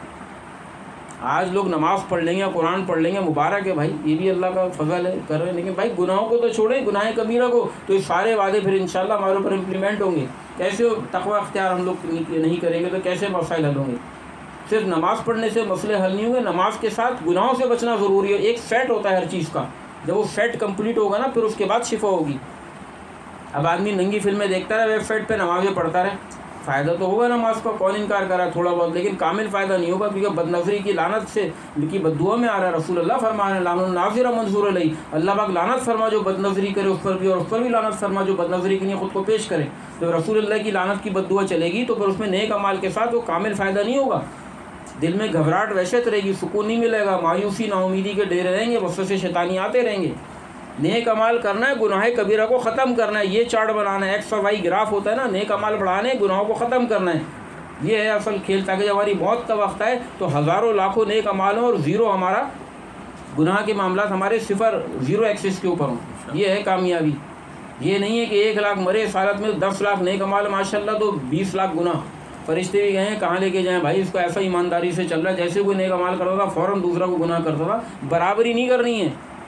آج لوگ نماز پڑھ لیں گے، قرآن پڑھ لیں گے، مبارک ہے بھائی، یہ بھی اللہ کا فضل ہے کر رہے ہیں، لیکن بھائی گناہوں کو تو چھوڑیں، گناہ کبیرہ کو. تو یہ سارے وعدے پھر انشاءاللہ ہمارے اوپر امپلیمنٹ ہوں گے. کیسے تقوی اختیار ہم لوگ نہیں کریں گے تو کیسے مسائل حل ہوں گے؟ صرف نماز پڑھنے سے مسئلے حل نہیں ہوں گے، نماز کے ساتھ گناہوں سے بچنا ضروری ہے. ایک سیٹ ہوتا ہے ہر چیز کا، جب وہ سیٹ کمپلیٹ ہوگا نا پھر اس کے بعد شفا ہوگی. اب آدمی ننگی فلمیں دیکھتا رہے، ویب سائٹ پہ نمازیں پڑھتا رہے، فائدہ تو ہوگا نماز کا، کون انکار کرا ہے تھوڑا بہت، لیکن کامل فائدہ نہیں ہوگا کیونکہ بد نظری کی لعنت سے کی بددعا میں آ رہا ہے. رسول اللہ فرما رہے ہیں لعن الناظر منظور علیہ، اللہ پاک لعنت فرما جو بد نظری کرے اس پر بھی، اور اس پر بھی لعنت فرما جو بد نظری کے لیے خود کو پیش کرے. تو رسول اللہ کی لعنت کی بددعا چلے گی تو پھر اس میں نیک اعمال کے ساتھ وہ کامل فائدہ نہیں ہوگا. دل میں گھبراہٹ وحشت رہے گی، سکون نہیں ملے گا، مایوسی نا امیدی کے ڈیرے رہیں گے، وسوسے شیطانی آتے رہیں گے. نیک عمل کرنا ہے، گناہ کبیرہ کو ختم کرنا ہے، یہ چارٹ بنانا ہے، ایکس اور وائی گراف ہوتا ہے نا، نیک عمل بڑھانے، گناہوں کو ختم کرنا ہے. یہ ہے اصل کھیل، تاکہ جب ہماری موت کا وقت ہے تو ہزاروں لاکھوں نیک اعمال ہوں اور زیرو ہمارا گناہ کے معاملات ہمارے صفر زیرو ایکسس کے اوپر ہوں. یہ ہے کامیابی. یہ نہیں ہے کہ 1 لاکھ مرے اس حالت میں 10 لاکھ نیک اعمال ماشاءاللہ تو 20 لاکھ گناہ. فرشتے بھی گئے ہیں کہاں لے کے جائیں بھائی، اس کو ایسا ایمانداری سے چل رہا ہے جیسے کوئی نیک اعمال کرتا تھا فوراً دوسرا کو گناہ کرتا تھا. برابری نہیں کرنی ہے.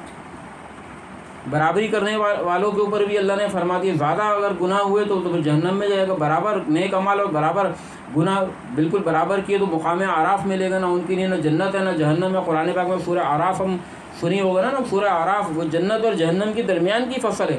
برابری کرنے والوں کے اوپر بھی اللہ نے فرما دیا زیادہ اگر گناہ ہوئے تو پھر جہنم میں جائے گا. برابر نیک اعمال اور برابر گناہ بالکل برابر کیے تو مقام اعراف ملے گا. نہ ان کے لیے نہ جنت ہے نہ جہنم ہے. قرآن پاک میں سورہ اعراف ہم سنی ہوگا نا سورہ اعراف، وہ جنت اور جہنم کے درمیان کی فصل ہے،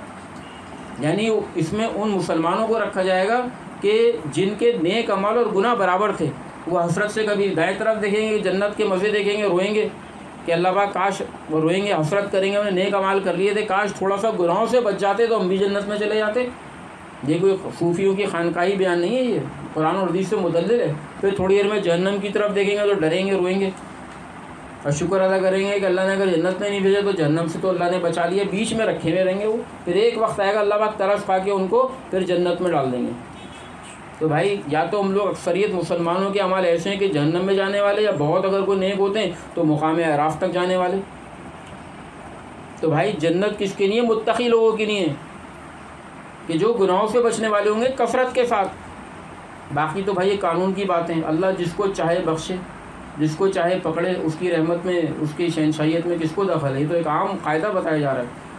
یعنی اس میں ان مسلمانوں کو رکھا جائے گا کہ جن کے نیک عمل اور گناہ برابر تھے، وہ حسرت سے کبھی دائیں طرف دیکھیں گے، جنت کے مزے دیکھیں گے، روئیں گے کہ اللہ پاک کاش، وہ روئیں گے، حسرت کریں گے، انہیں نیک عمال کر لیے تھے، کاش تھوڑا سا گناہوں سے بچ جاتے تو ہم بھی جنت میں چلے جاتے۔ یہ کوئی صوفیوں کی خانقاہی بیان نہیں ہے، یہ قرآن اور حدیث سے مدلل ہے۔ پھر تھوڑی دیر میں جہنم کی طرف دیکھیں گے تو ڈریں گے، روئیں گے اور شکر ادا کریں گے کہ اللہ نے اگر جنت میں نہیں بھیجا تو جہنم سے تو اللہ نے بچا لیا، بیچ میں رکھے ہوئے رہیں گے وہ، پھر ایک وقت آئے گا اللہ پاک ترس کھا کے ان کو پھر جنت میں ڈال دیں گے۔ تو بھائی یا تو ہم لوگ اکثریت مسلمانوں کے اعمال ایسے ہیں کہ جہنم میں جانے والے، یا بہت اگر کوئی نیک ہوتے ہیں تو مقام اعراف تک جانے والے۔ تو بھائی جنت کس کے لیے؟ متقی لوگوں کے لیے کہ جو گناہوں سے بچنے والے ہوں گے کثرت کے ساتھ۔ باقی تو بھائی یہ قانون کی باتیں، اللہ جس کو چاہے بخشے، جس کو چاہے پکڑے، اس کی رحمت میں، اس کی شہنشاہیت میں کس کو دخل ہے؟ یہ تو ایک عام قاعدہ بتایا جا رہا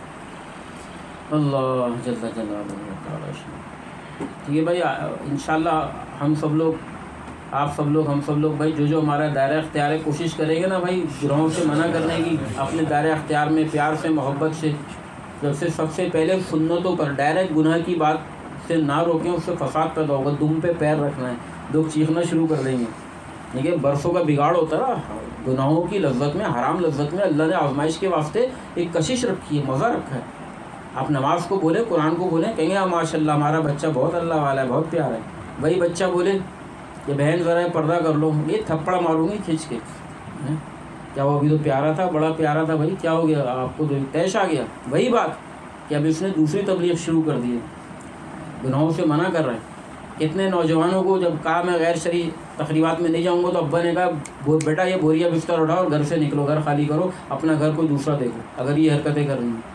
ہے۔ اللہ جل جلالہ۔ ٹھیک ہے بھائی، انشاءاللہ ہم سب لوگ، آپ سب لوگ، ہم سب لوگ بھائی جو ہمارا دائرہ اختیار ہے، کوشش کریں گے نا بھائی گناہوں سے منع کرنے کی، اپنے دائرہ اختیار میں پیار سے، محبت سے، جب سے سب سے پہلے سنتوں پر ڈائریکٹ گناہ کی بات سے نہ روکیں، اس سے فساد پیدا ہوگا، دم پہ پیر رکھنا ہے، لوگ چیخنا شروع کر دیں گے۔ دیکھیے برسوں کا بگاڑ ہوتا ہے نا گناہوں کی لذت میں، حرام لذت میں۔ اللہ نے آزمائش کے واسطے ایک کشش رکھی ہے، مزہ رکھا ہے۔ آپ نماز کو بولیں، قرآن کو بولیں، کہیں گے ماشاء اللہ ہمارا بچہ بہت اللہ والا ہے، بہت پیارا ہے۔ وہی بچہ بولے کہ بہن ذرا پردہ کر لو، یہ تھپڑ ماروں گی کھینچ کے، کیا وہ ابھی تو پیارا تھا، بڑا پیارا تھا، بھائی کیا ہو گیا آپ کو، تو تیش آ گیا۔ وہی بات کہ اب اس نے دوسری تبلیغ شروع کر دی ہے، گناہوں سے منع کر رہا ہے۔ کتنے نوجوانوں کو جب کہا میں غیر شرعی تقریبات میں نہیں جاؤں گا تو ابا نے کہا بیٹا یہ بوریا بستر اٹھاؤ اور گھر سے نکلو، گھر خالی کرو، اپنا گھر کوئی دوسرا دیکھو اگر یہ حرکتیں کر رہی ہیں۔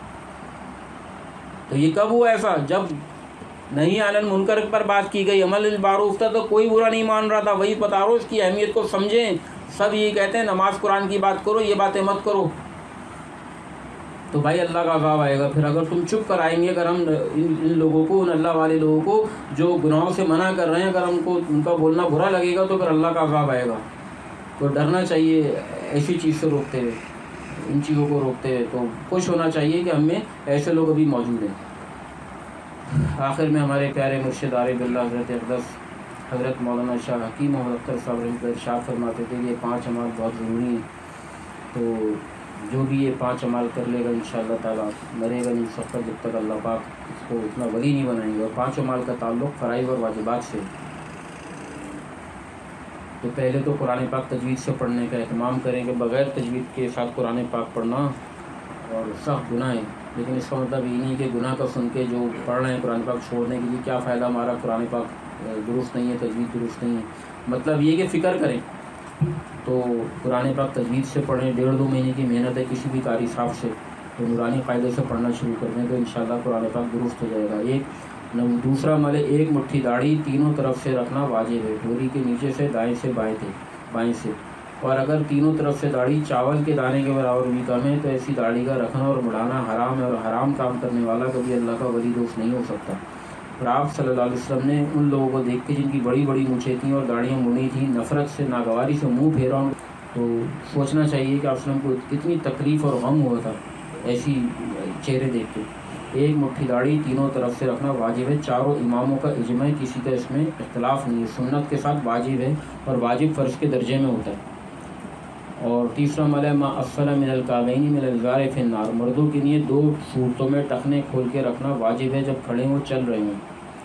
تو یہ کب ہوا ایسا؟ جب نہیں علی المنکر پر بات کی گئی، عمل بالمعروف تھا تو کوئی برا نہیں مان رہا تھا۔ وہی بتا رہا ہوں، اس کی اہمیت کو سمجھیں۔ سب یہی کہتے ہیں نماز قرآن کی بات کرو، یہ باتیں مت کرو، تو بھائی اللہ کا عذاب آئے گا۔ پھر اگر تم چپ کر آئیں گے، اگر ہم ان لوگوں کو، ان اللہ والے لوگوں کو جو گناہوں سے منع کر رہے ہیں، اگر ہم کو ان کا بولنا برا لگے گا تو پھر اللہ کا عذاب آئے گا۔ تو ڈرنا چاہیے ایسی چیز سے روکتے ہوئے، ان چیزوں کو روکتے ہوئے، تو خوش ہونا چاہیے کہ ہم میں ایسے لوگ ابھی موجود ہیں۔ آخر میں ہمارے پیارے مرشد عارف باللہ حضرت اقدس حضرت مولانا شاہ حکیم محمد اختر صاحب رحمۃ اللہ ارشاد فرماتے تھے کہ یہ 5 اعمال بہت ضروری ہیں، تو جو بھی یہ 5 اعمال کر لے گا انشاءاللہ تعالیٰ مرے گا نہیں سب تک جب تک اللہ پاک اس کو اتنا ولی نہیں بنائیں گے۔ اور 5 اعمال کا تعلق فرائض اور واجبات سے۔ تو پہلے تو قرآن پاک تجوید سے پڑھنے کا اہتمام کریں کہ بغیر تجوید کے ساتھ قرآن پاک پڑھنا اور سخت گناہ ہے، لیکن اس کا مطلب یہ نہیں کہ گناہ کا سن کے جو پڑھ رہے ہیں قرآن پاک چھوڑنے کے لیے کیا فائدہ، ہمارا قرآن پاک درست نہیں ہے، تجوید درست نہیں ہے۔ مطلب یہ کہ فکر کریں تو قرآن پاک تجوید سے پڑھیں، 1.5-2 مہینے کی محنت ہے کسی بھی قاری صاحب سے، تو نورانی قاعدے سے پڑھنا شروع کر دیں تو انشاءاللہ قرآن پاک درست ہو جائے گا۔ دوسرا عمل ہے 1 مٹھی داڑھی تینوں طرف سے رکھنا واجب ہے، ڈوری کے نیچے سے، دائیں سے بائیں سے، اور اگر تینوں طرف سے داڑھی چاول کے دانے کے برابر بھی کم ہے تو ایسی داڑھی کا رکھنا اور مڑانا حرام ہے، اور حرام کام کرنے والا کبھی اللہ کا ولی دوست نہیں ہو سکتا۔ اور آپ صلی اللہ علیہ وسلم نے ان لوگوں کو دیکھ کے جن کی بڑی بڑی مونچھیں تھیں اور داڑھیاں مڑی تھیں، نفرت سے، ناگواری سے منہ پھیرا، تو سوچنا چاہیے کہ آپ وسلم کو کتنی تکلیف اور غم ہوا تھا ایسی چہرے دیکھ کے۔ 1 مٹھی داڑھی تینوں طرف سے رکھنا واجب ہے، چاروں اماموں کا اجماع ہے، کسی کا اس میں اختلاف نہیں ہے، سنت کے ساتھ واجب ہے اور واجب فرض کے درجے میں ہوتا ہے۔ اور تیسرا عمل ہے ما اسفل من الکعبین من الازار فی النار، مردوں کے لیے 2 صورتوں میں ٹخنے کھول کے رکھنا واجب ہے، جب کھڑے ہوں چل رہے ہوں،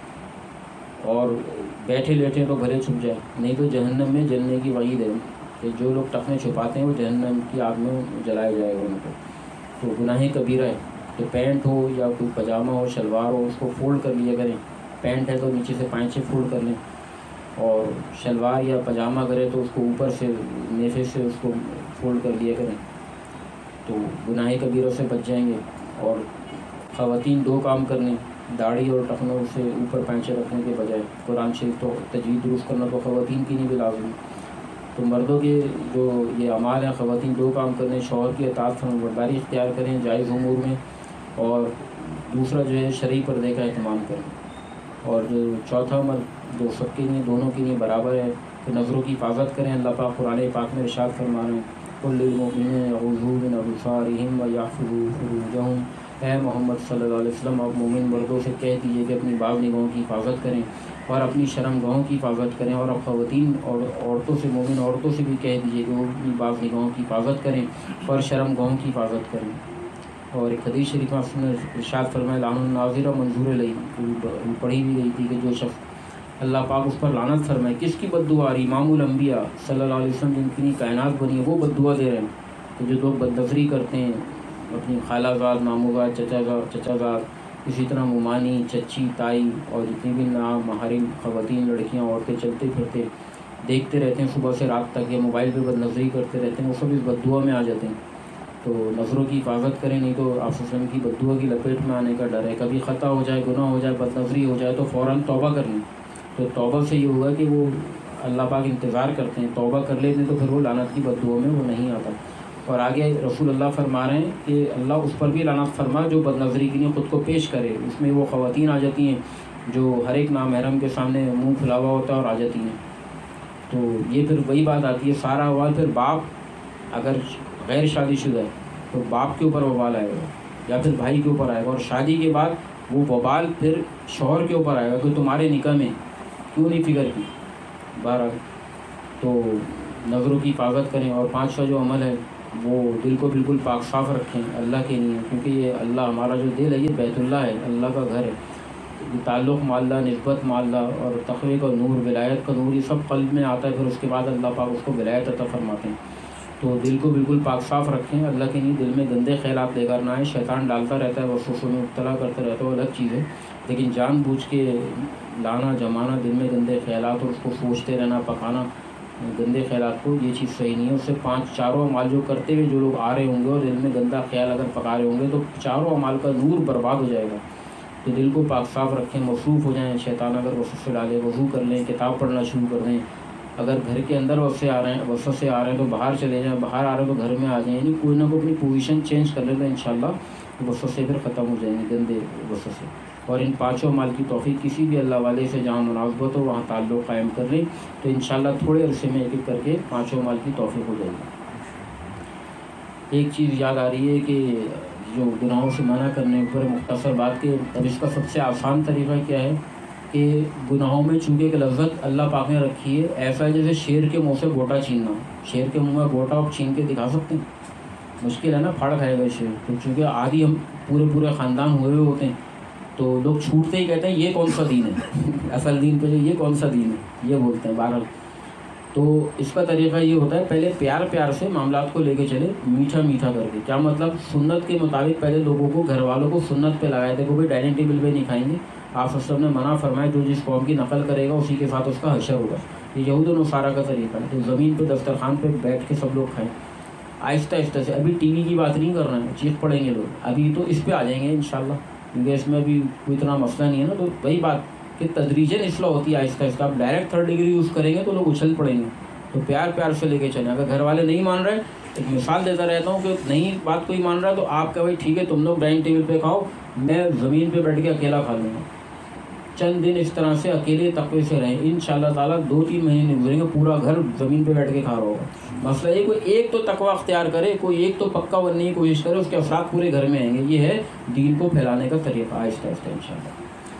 اور بیٹھے لیٹے تو بھلے چھپ جائے، نہیں تو جہنم میں جلنے کی وعید ہے کہ جو لوگ ٹخنے چھپاتے ہیں وہ جہنم کی آگ میں جلایا جائے گا ان کو۔ تو گناہ کبیرہ ہے، تو پینٹ ہو یا کوئی پاجامہ ہو، شلوار ہو، اس کو فولڈ کر لیا کریں۔ پینٹ ہے تو نیچے سے پائچے فولڈ کر لیں، اور شلوار یا پاجامہ کرے تو اس کو اوپر سے نیفے سے اس کو فولڈ کر لیا کریں، تو گناہ کبیروں سے بچ جائیں گے۔ اور خواتین 2 کام کرنے، داڑھی اور ٹخنوں سے اوپر پائچے رکھنے کے بجائے، قرآن شریف تو تجوید درست کرنا تو خواتین کی نہیں بھی لازمی۔ تو مردوں کے جو یہ اعمال ہیں، خواتین 2 کام کرنے، شوہر کی اطاعت فرمانبرداری اختیار کریں جائز امور میں، اور دوسرا جو ہے شرعی پردے کا اہتمام کریں۔ اور جو چوتھا عمل جو سب کے لیے، دونوں کے لیے برابر ہے کہ نظروں کی حفاظت کریں۔ اللہ پاک قرآن پاک میں ارشاد فرما رہے ہیں قل للمؤمنین یغضوا من ابصارہم ویحفظوا فروجہم، اے محمد صلی اللہ علیہ وسلم آپ مومن مردوں سے کہہ دیجیے کہ اپنی بعض نگاہوں کی حفاظت کریں اور اپنی شرم گاہوں کی حفاظت کریں، اور اب خواتین اور عورتوں سے، مومن عورتوں سے بھی کہہ دیجیے کہ وہ اپنی بعض نگاہوں کی حفاظت کریں اور شرم گاہوں کی حفاظت کریں۔ اور ایک حدیث شریف میں آپ نے ارشاد فرمایا لعن الناظر منظور علیہ، پڑھی بھی گئی تھی کہ جو شخص اللہ پاک اس پر لعنت فرمائے، کس کی بد دعا؟ امام الانبیاء صلی اللہ علیہ وسلم جن کی کائنات بنی ہے وہ بد دعا دے رہے ہیں۔ تو جو لوگ بد نظری کرتے ہیں اپنی خالہ زاد، ماموں زاد، چچا زاد، اسی طرح ممانی، چچی، تائی اور جتنی بھی نامحرم خواتین، لڑکیاں، عورتیں چلتے پھرتے دیکھتے رہتے ہیں صبح سے رات تک، یا موبائل پہ بد نظری کرتے رہتے ہیں، وہ سب اس بد دعا میں آ جاتے ہیں۔ تو نظروں کی حفاظت کریں، نہیں تو آپ وسلم کی بد دعا کی لپیٹ میں آنے کا ڈر ہے۔ کبھی خطا ہو جائے، گناہ ہو جائے، بد نظری ہو جائے تو فوراً توبہ کر لیں۔ تو توبہ سے یہ ہوگا کہ وہ اللہ پاک انتظار کرتے ہیں، توبہ کر لیتے ہیں تو پھر وہ لعنت کی بد دعا میں وہ نہیں آتا۔ اور آگے رسول اللہ فرما رہے ہیں کہ اللہ اس پر بھی لعنت فرما جو بد نظری کے لیے خود کو پیش کرے۔ اس میں وہ خواتین آ جاتی ہیں جو ہر ایک نامحرم کے سامنے منہ کھلا ہوا ہوتا ہے اور آ جاتی ہیں۔ تو یہ پھر وہی بات آتی ہے، سارا وبال پھر باپ اگر غیر شادی شدہ ہے تو باپ کے اوپر وبال آئے گا یا پھر بھائی کے اوپر آئے گا، اور شادی کے بعد وہ وبال پھر شوہر کے اوپر آئے گا کہ تمہارے نکاح میں کیوں نہیں فکر کی۔ بہرحال تو نظروں کی حفاظت کریں، اور پانچواں جو عمل ہے وہ دل کو بالکل پاک صاف رکھیں اللہ کے لیے، کیونکہ یہ اللہ ہمارا جو دل ہے یہ بیت اللہ ہے، اللہ کا گھر ہے۔ یہ تعلق مع اللہ، نسبت مع اللہ اور تقوی کا نور، ولایت کا نور، یہ سب قلب میں آتا ہے، پھر اس کے بعد اللہ پاک اس کو ولایت عطا فرماتے ہیں۔ تو دل کو بالکل پاک صاف رکھیں اللہ کے لیے، دل میں گندے خیالات لے کر نہ آئیں۔ شیطان ڈالتا رہتا ہے، وسوسوں میں مبتلا کرتا رہتا ہے، وہ الگ چیز ہے، لیکن جان بوجھ کے لانا جمانا دل میں گندے خیالات اور اس کو سوچتے رہنا، پکانا گندے خیالات کو، یہ چیز صحیح نہیں ہے۔ اس سے چاروں اعمال جو کرتے ہوئے جو لوگ آ رہے ہوں گے اور دل میں گندا خیال اگر پکا رہے ہوں گے تو چاروں اعمال کا نور برباد ہو جائے گا۔ تو دل کو پاک صاف رکھیں، مصروف ہو جائیں، شیطان اگر وسوسے ڈالے وضو کر لیں، کتاب پڑھنا شروع کر دیں۔ اگر گھر کے اندر وسوسے آ رہے ہیں تو باہر چلے جائیں، باہر آ رہے ہیں تو گھر میں آ جائیں، یعنی کوئی نہ کوئی اپنی پوزیشن چینج کر لیں تو انشاءاللہ وسوسے پھر ختم ہو جائیں گے، گندے وسوسے۔ اور ان پانچوں اعمال کی توفیق کسی بھی اللہ والے سے جہاں مناسبت ہو وہاں تعلق قائم کر لیں تو انشاءاللہ تھوڑے عرصے میں ایک ایک کر کے پانچوں اعمال کی توفیق ہو جائے گی۔ ایک چیز یاد آ رہی ہے کہ جو گناہوں سے منع کرنے پر مختصر بات کے، اب اس کا سب سے آسان طریقہ کیا ہے کہ گناہوں میں چونکہ ایک لذت اللہ پاک نے رکھی ہے، ایسا ہے جیسے شیر کے منہ سے گوٹا چھیننا۔ شیر کے منہ میں گوٹا آپ چھین کے دکھا سکتے ہیں؟ مشکل ہے نا، پھاڑ کھائے گا شیر۔ تو چونکہ آدھی ہم پورے خاندان ہوئے ہوتے ہیں تو لوگ چھوٹتے ہی کہتے ہیں یہ کون سا دین ہے، اصل دین پہ یہ کون سا دین ہے یہ بولتے ہیں۔ بہرحال تو اس کا طریقہ یہ ہوتا ہے، پہلے پیار سے معاملات کو لے کے چلے، میٹھا کر کے۔ کیا مطلب؟ سنت کے مطابق پہلے لوگوں کو، گھر والوں کو سنت پہ لگائے تھے کہ بھائی ڈائننگ ٹیبل پہ نہیں کھائیں گے۔ آپ سب نے منع فرمایا جو جس قوم کی نقل کرے گا اسی کے ساتھ اس کا حشر ہوگا۔ یہ یہود و نصارہ کا طریقہ ہے، تو زمین پہ دسترخوان پہ بیٹھ کے سب لوگ کھائیں آہستہ سے۔ ابھی ٹی وی کی بات نہیں کر رہے ہیں، چیخ پڑیں گے لوگ، ابھی تو اس پہ آ جائیں گے انشاءاللہ، کیونکہ اس میں ابھی کوئی اتنا مسئلہ نہیں ہے نا۔ تو وہی بات کہ تدریجاً اصلاح ہوتی ہے آہستہ۔ آپ ڈائریکٹ 3rd ڈگری یوز کریں گے تو لوگ اچھل پڑیں گے۔ تو پیار سے لے کے چلیں۔ اگر گھر والے نہیں مان رہے، ایک مثال دیتا رہتا ہوں کہ نہیں بات کوئی مان رہا ہے تو آپ کا بھائی ٹھیک ہے تم لوگ ڈائننگ ٹیبل پہ کھاؤ، میں زمین پہ بیٹھ کے اکیلا کھا لوں گا۔ چند دن اس طرح سے اکیلے تقوی سے رہیں، انشاءاللہ تعالیٰ 2-3 مہینے نہیں گزریں گے پورا گھر زمین پہ بیٹھ کے کھا رہا ہوگا۔ مسئلہ یہ کوئی ایک تو تقوی اختیار کرے، کوئی ایک تو پکا بننے کی کوشش کرے، اس کے اثرات پورے گھر میں آئیں گے۔ یہ ہے دین کو پھیلانے کا طریقہ، آہستہ انشاءاللہ۔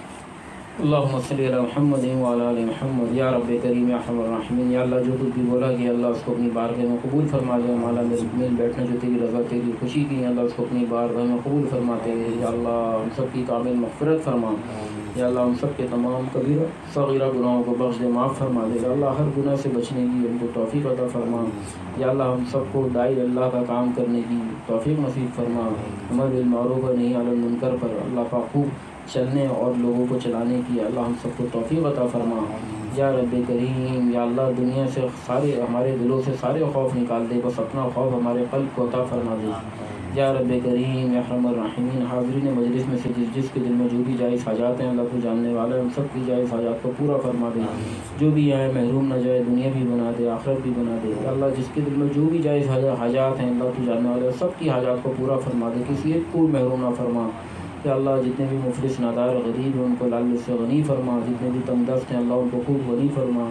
اللہم صلی علی محمد وعلی آل محمد۔ یا رب کریم یا ارحم الراحمین، یا اللہ جو کچھ بھی بولا کہ اللہ اس کو اپنی بارگاہ میں قبول فرما دے۔ مولا میرے مل بیٹھنا جو تیری رضا تیری خوشی کی ہے، اللہ اس کو اپنی بارگاہ میں قبول فرماتے ہیں۔ یا اللہ ہم سب کی کامل مغفرت فرما، یا اللہ ہم سب کے تمام کبیرہ صغیرہ گناہوں کو بخش دے، معاف فرما دے۔ یا اللہ ہر گناہ سے بچنے کی ہم کو توفیق عطا فرما۔ یا اللہ ہم سب کو داعی اللہ کا کام کرنے کی توفیق نصیب فرما، امر بالمعروف و نہی عن المنکر پر اللہ پاک خوب چلنے اور لوگوں کو چلانے کی اللہ ہم سب کو توفیق عطا فرما۔ یا رب کریم، یا اللہ دنیا سے سارے ہمارے دلوں سے سارے خوف نکال دے، بس اپنا خوف ہمارے قلب کو عطا فرما دے۔ یا رب کریم یا ارحم الراحمین، حاضرین مجلس میں سے جس کے دل میں جو بھی جائز حاجات ہیں اللہ کو جاننے والا ہے، ہم سب کی جائز حاجات کو پورا فرما دے۔ جو بھی آئے محروم نہ جائے، دنیا بھی بنا دے آخرت بھی بنا دے۔ یا اللہ جس کے دل میں جو بھی جائز حاجات ہیں اللہ کو جاننے والا ہے، سب کی حاجات کو پورا فرما دے، کسی ایک کو محروم نہ فرما۔ کہ اللہ جتنے بھی مفلس نادار غریب ہیں ان کو لال سے غنی فرما، جتنے بھی تنگ دست ہیں اللہ ان کو خوب غنی فرما۔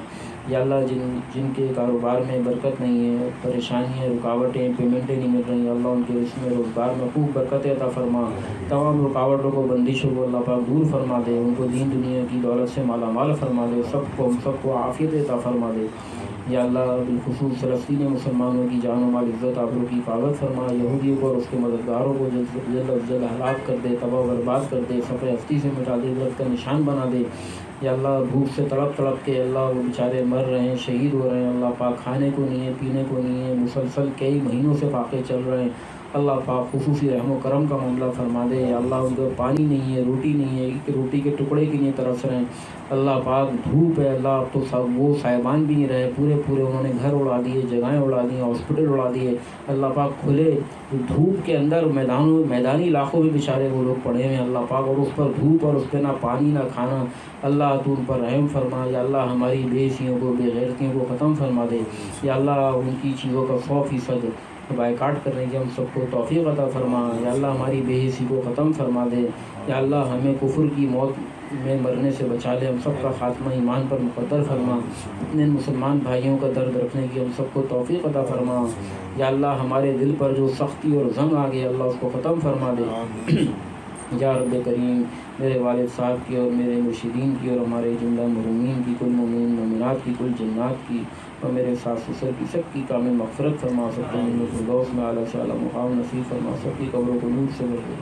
یا اللہ جن کے کاروبار میں برکت نہیں ہے، پریشانیاں، رکاوٹیں، پیمنٹیں نہیں مل رہی، اللہ ان کے رزق میں روزگار میں خوب برکت عطا فرما، تمام رکاوٹوں کو بندشوں کو اللہ پاک دور فرما دے، ان کو دین دنیا کی دولت سے مالا مال فرما دے، ہم سب کو عافیت عطا فرما دے۔ یا اللہ بالخصوص فلسطینی مسلمانوں کی جان و مال عزت آبرو کی حفاظت فرما، یہودیوں کو اور اس کے مددگاروں کو جلد از جلد ہلاک کر دے، تباہ و برباد کر دے، صفحہ ہستی سے مٹا دے، عزت کا نشان بنا دے۔ یا اللہ بھوک سے تڑپ تڑپ کے اللہ وہ بیچارے مر رہے ہیں، شہید ہو رہے ہیں، اللہ پاک کھانے کو نہیں ہے، پینے کو نہیں ہے، مسلسل کئی مہینوں سے فاقے چل رہے ہیں، اللہ پاک خصوصی رحم و کرم کا معاملہ فرما دے۔ یا اللہ ان کو پانی نہیں ہے، روٹی نہیں ہے، روٹی کے ٹکڑے کے لیے ترس رہے ہیں، اللہ پاک دھوپ ہے، اللہ اب تو وہ سائبان بھی نہیں رہے، پورے انہوں نے گھر اڑا دیے، جگہیں اڑا دی، ہاسپٹل اڑا دیے، اللہ پاک کھلے دھوپ کے اندر میدانی علاقوں میں بیچارے وہ لوگ پڑے ہیں، اللہ پاک، اور اس پر دھوپ اور اس پہ نہ پانی نہ کھانا، اللہ تو ان پر رحم فرما۔ یا اللہ ہماری بے حیثیوں کو، بے غیرتیوں کو ختم فرما دے، یا اللہ ان کی چیزوں کا 100% بائیکاٹ کرنے کی ہم سب کو توفیق عطا فرما، یا اللہ ہماری بے حیثی کو ختم فرما دے، یا اللہ ہمیں کفر کی موت میں مرنے سے بچا لے، ہم سب کا خاتمہ ایمان پر مقدر فرما، اپنے مسلمان بھائیوں کا درد رکھنے کی ہم سب کو توفیق عطا فرما، یا اللہ ہمارے دل پر جو سختی اور زنگ آ گئی اللہ اس کو ختم فرما دے۔ یا رب کریم میرے والد صاحب کی اور میرے مرشدین کی اور ہمارے زندہ مرحومین کی، کل مومنین مومنات کی، کل جنات کی، اور میرے ساس سسر کی، سب کی کامل مغفرت فرما، سب کو جنت الفردوس میں اعلیٰ سے اعلیٰ مقام نصیب فرما، سب کی قبروں کو نور سے بھر دے۔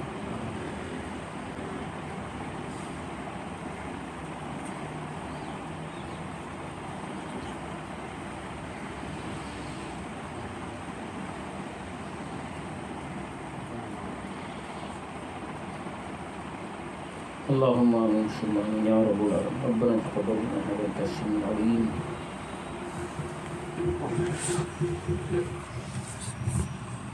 اللهم آمين ثم آمين يا رب العالمين، ربنا تقبل منا إنك أنت السميع العليم۔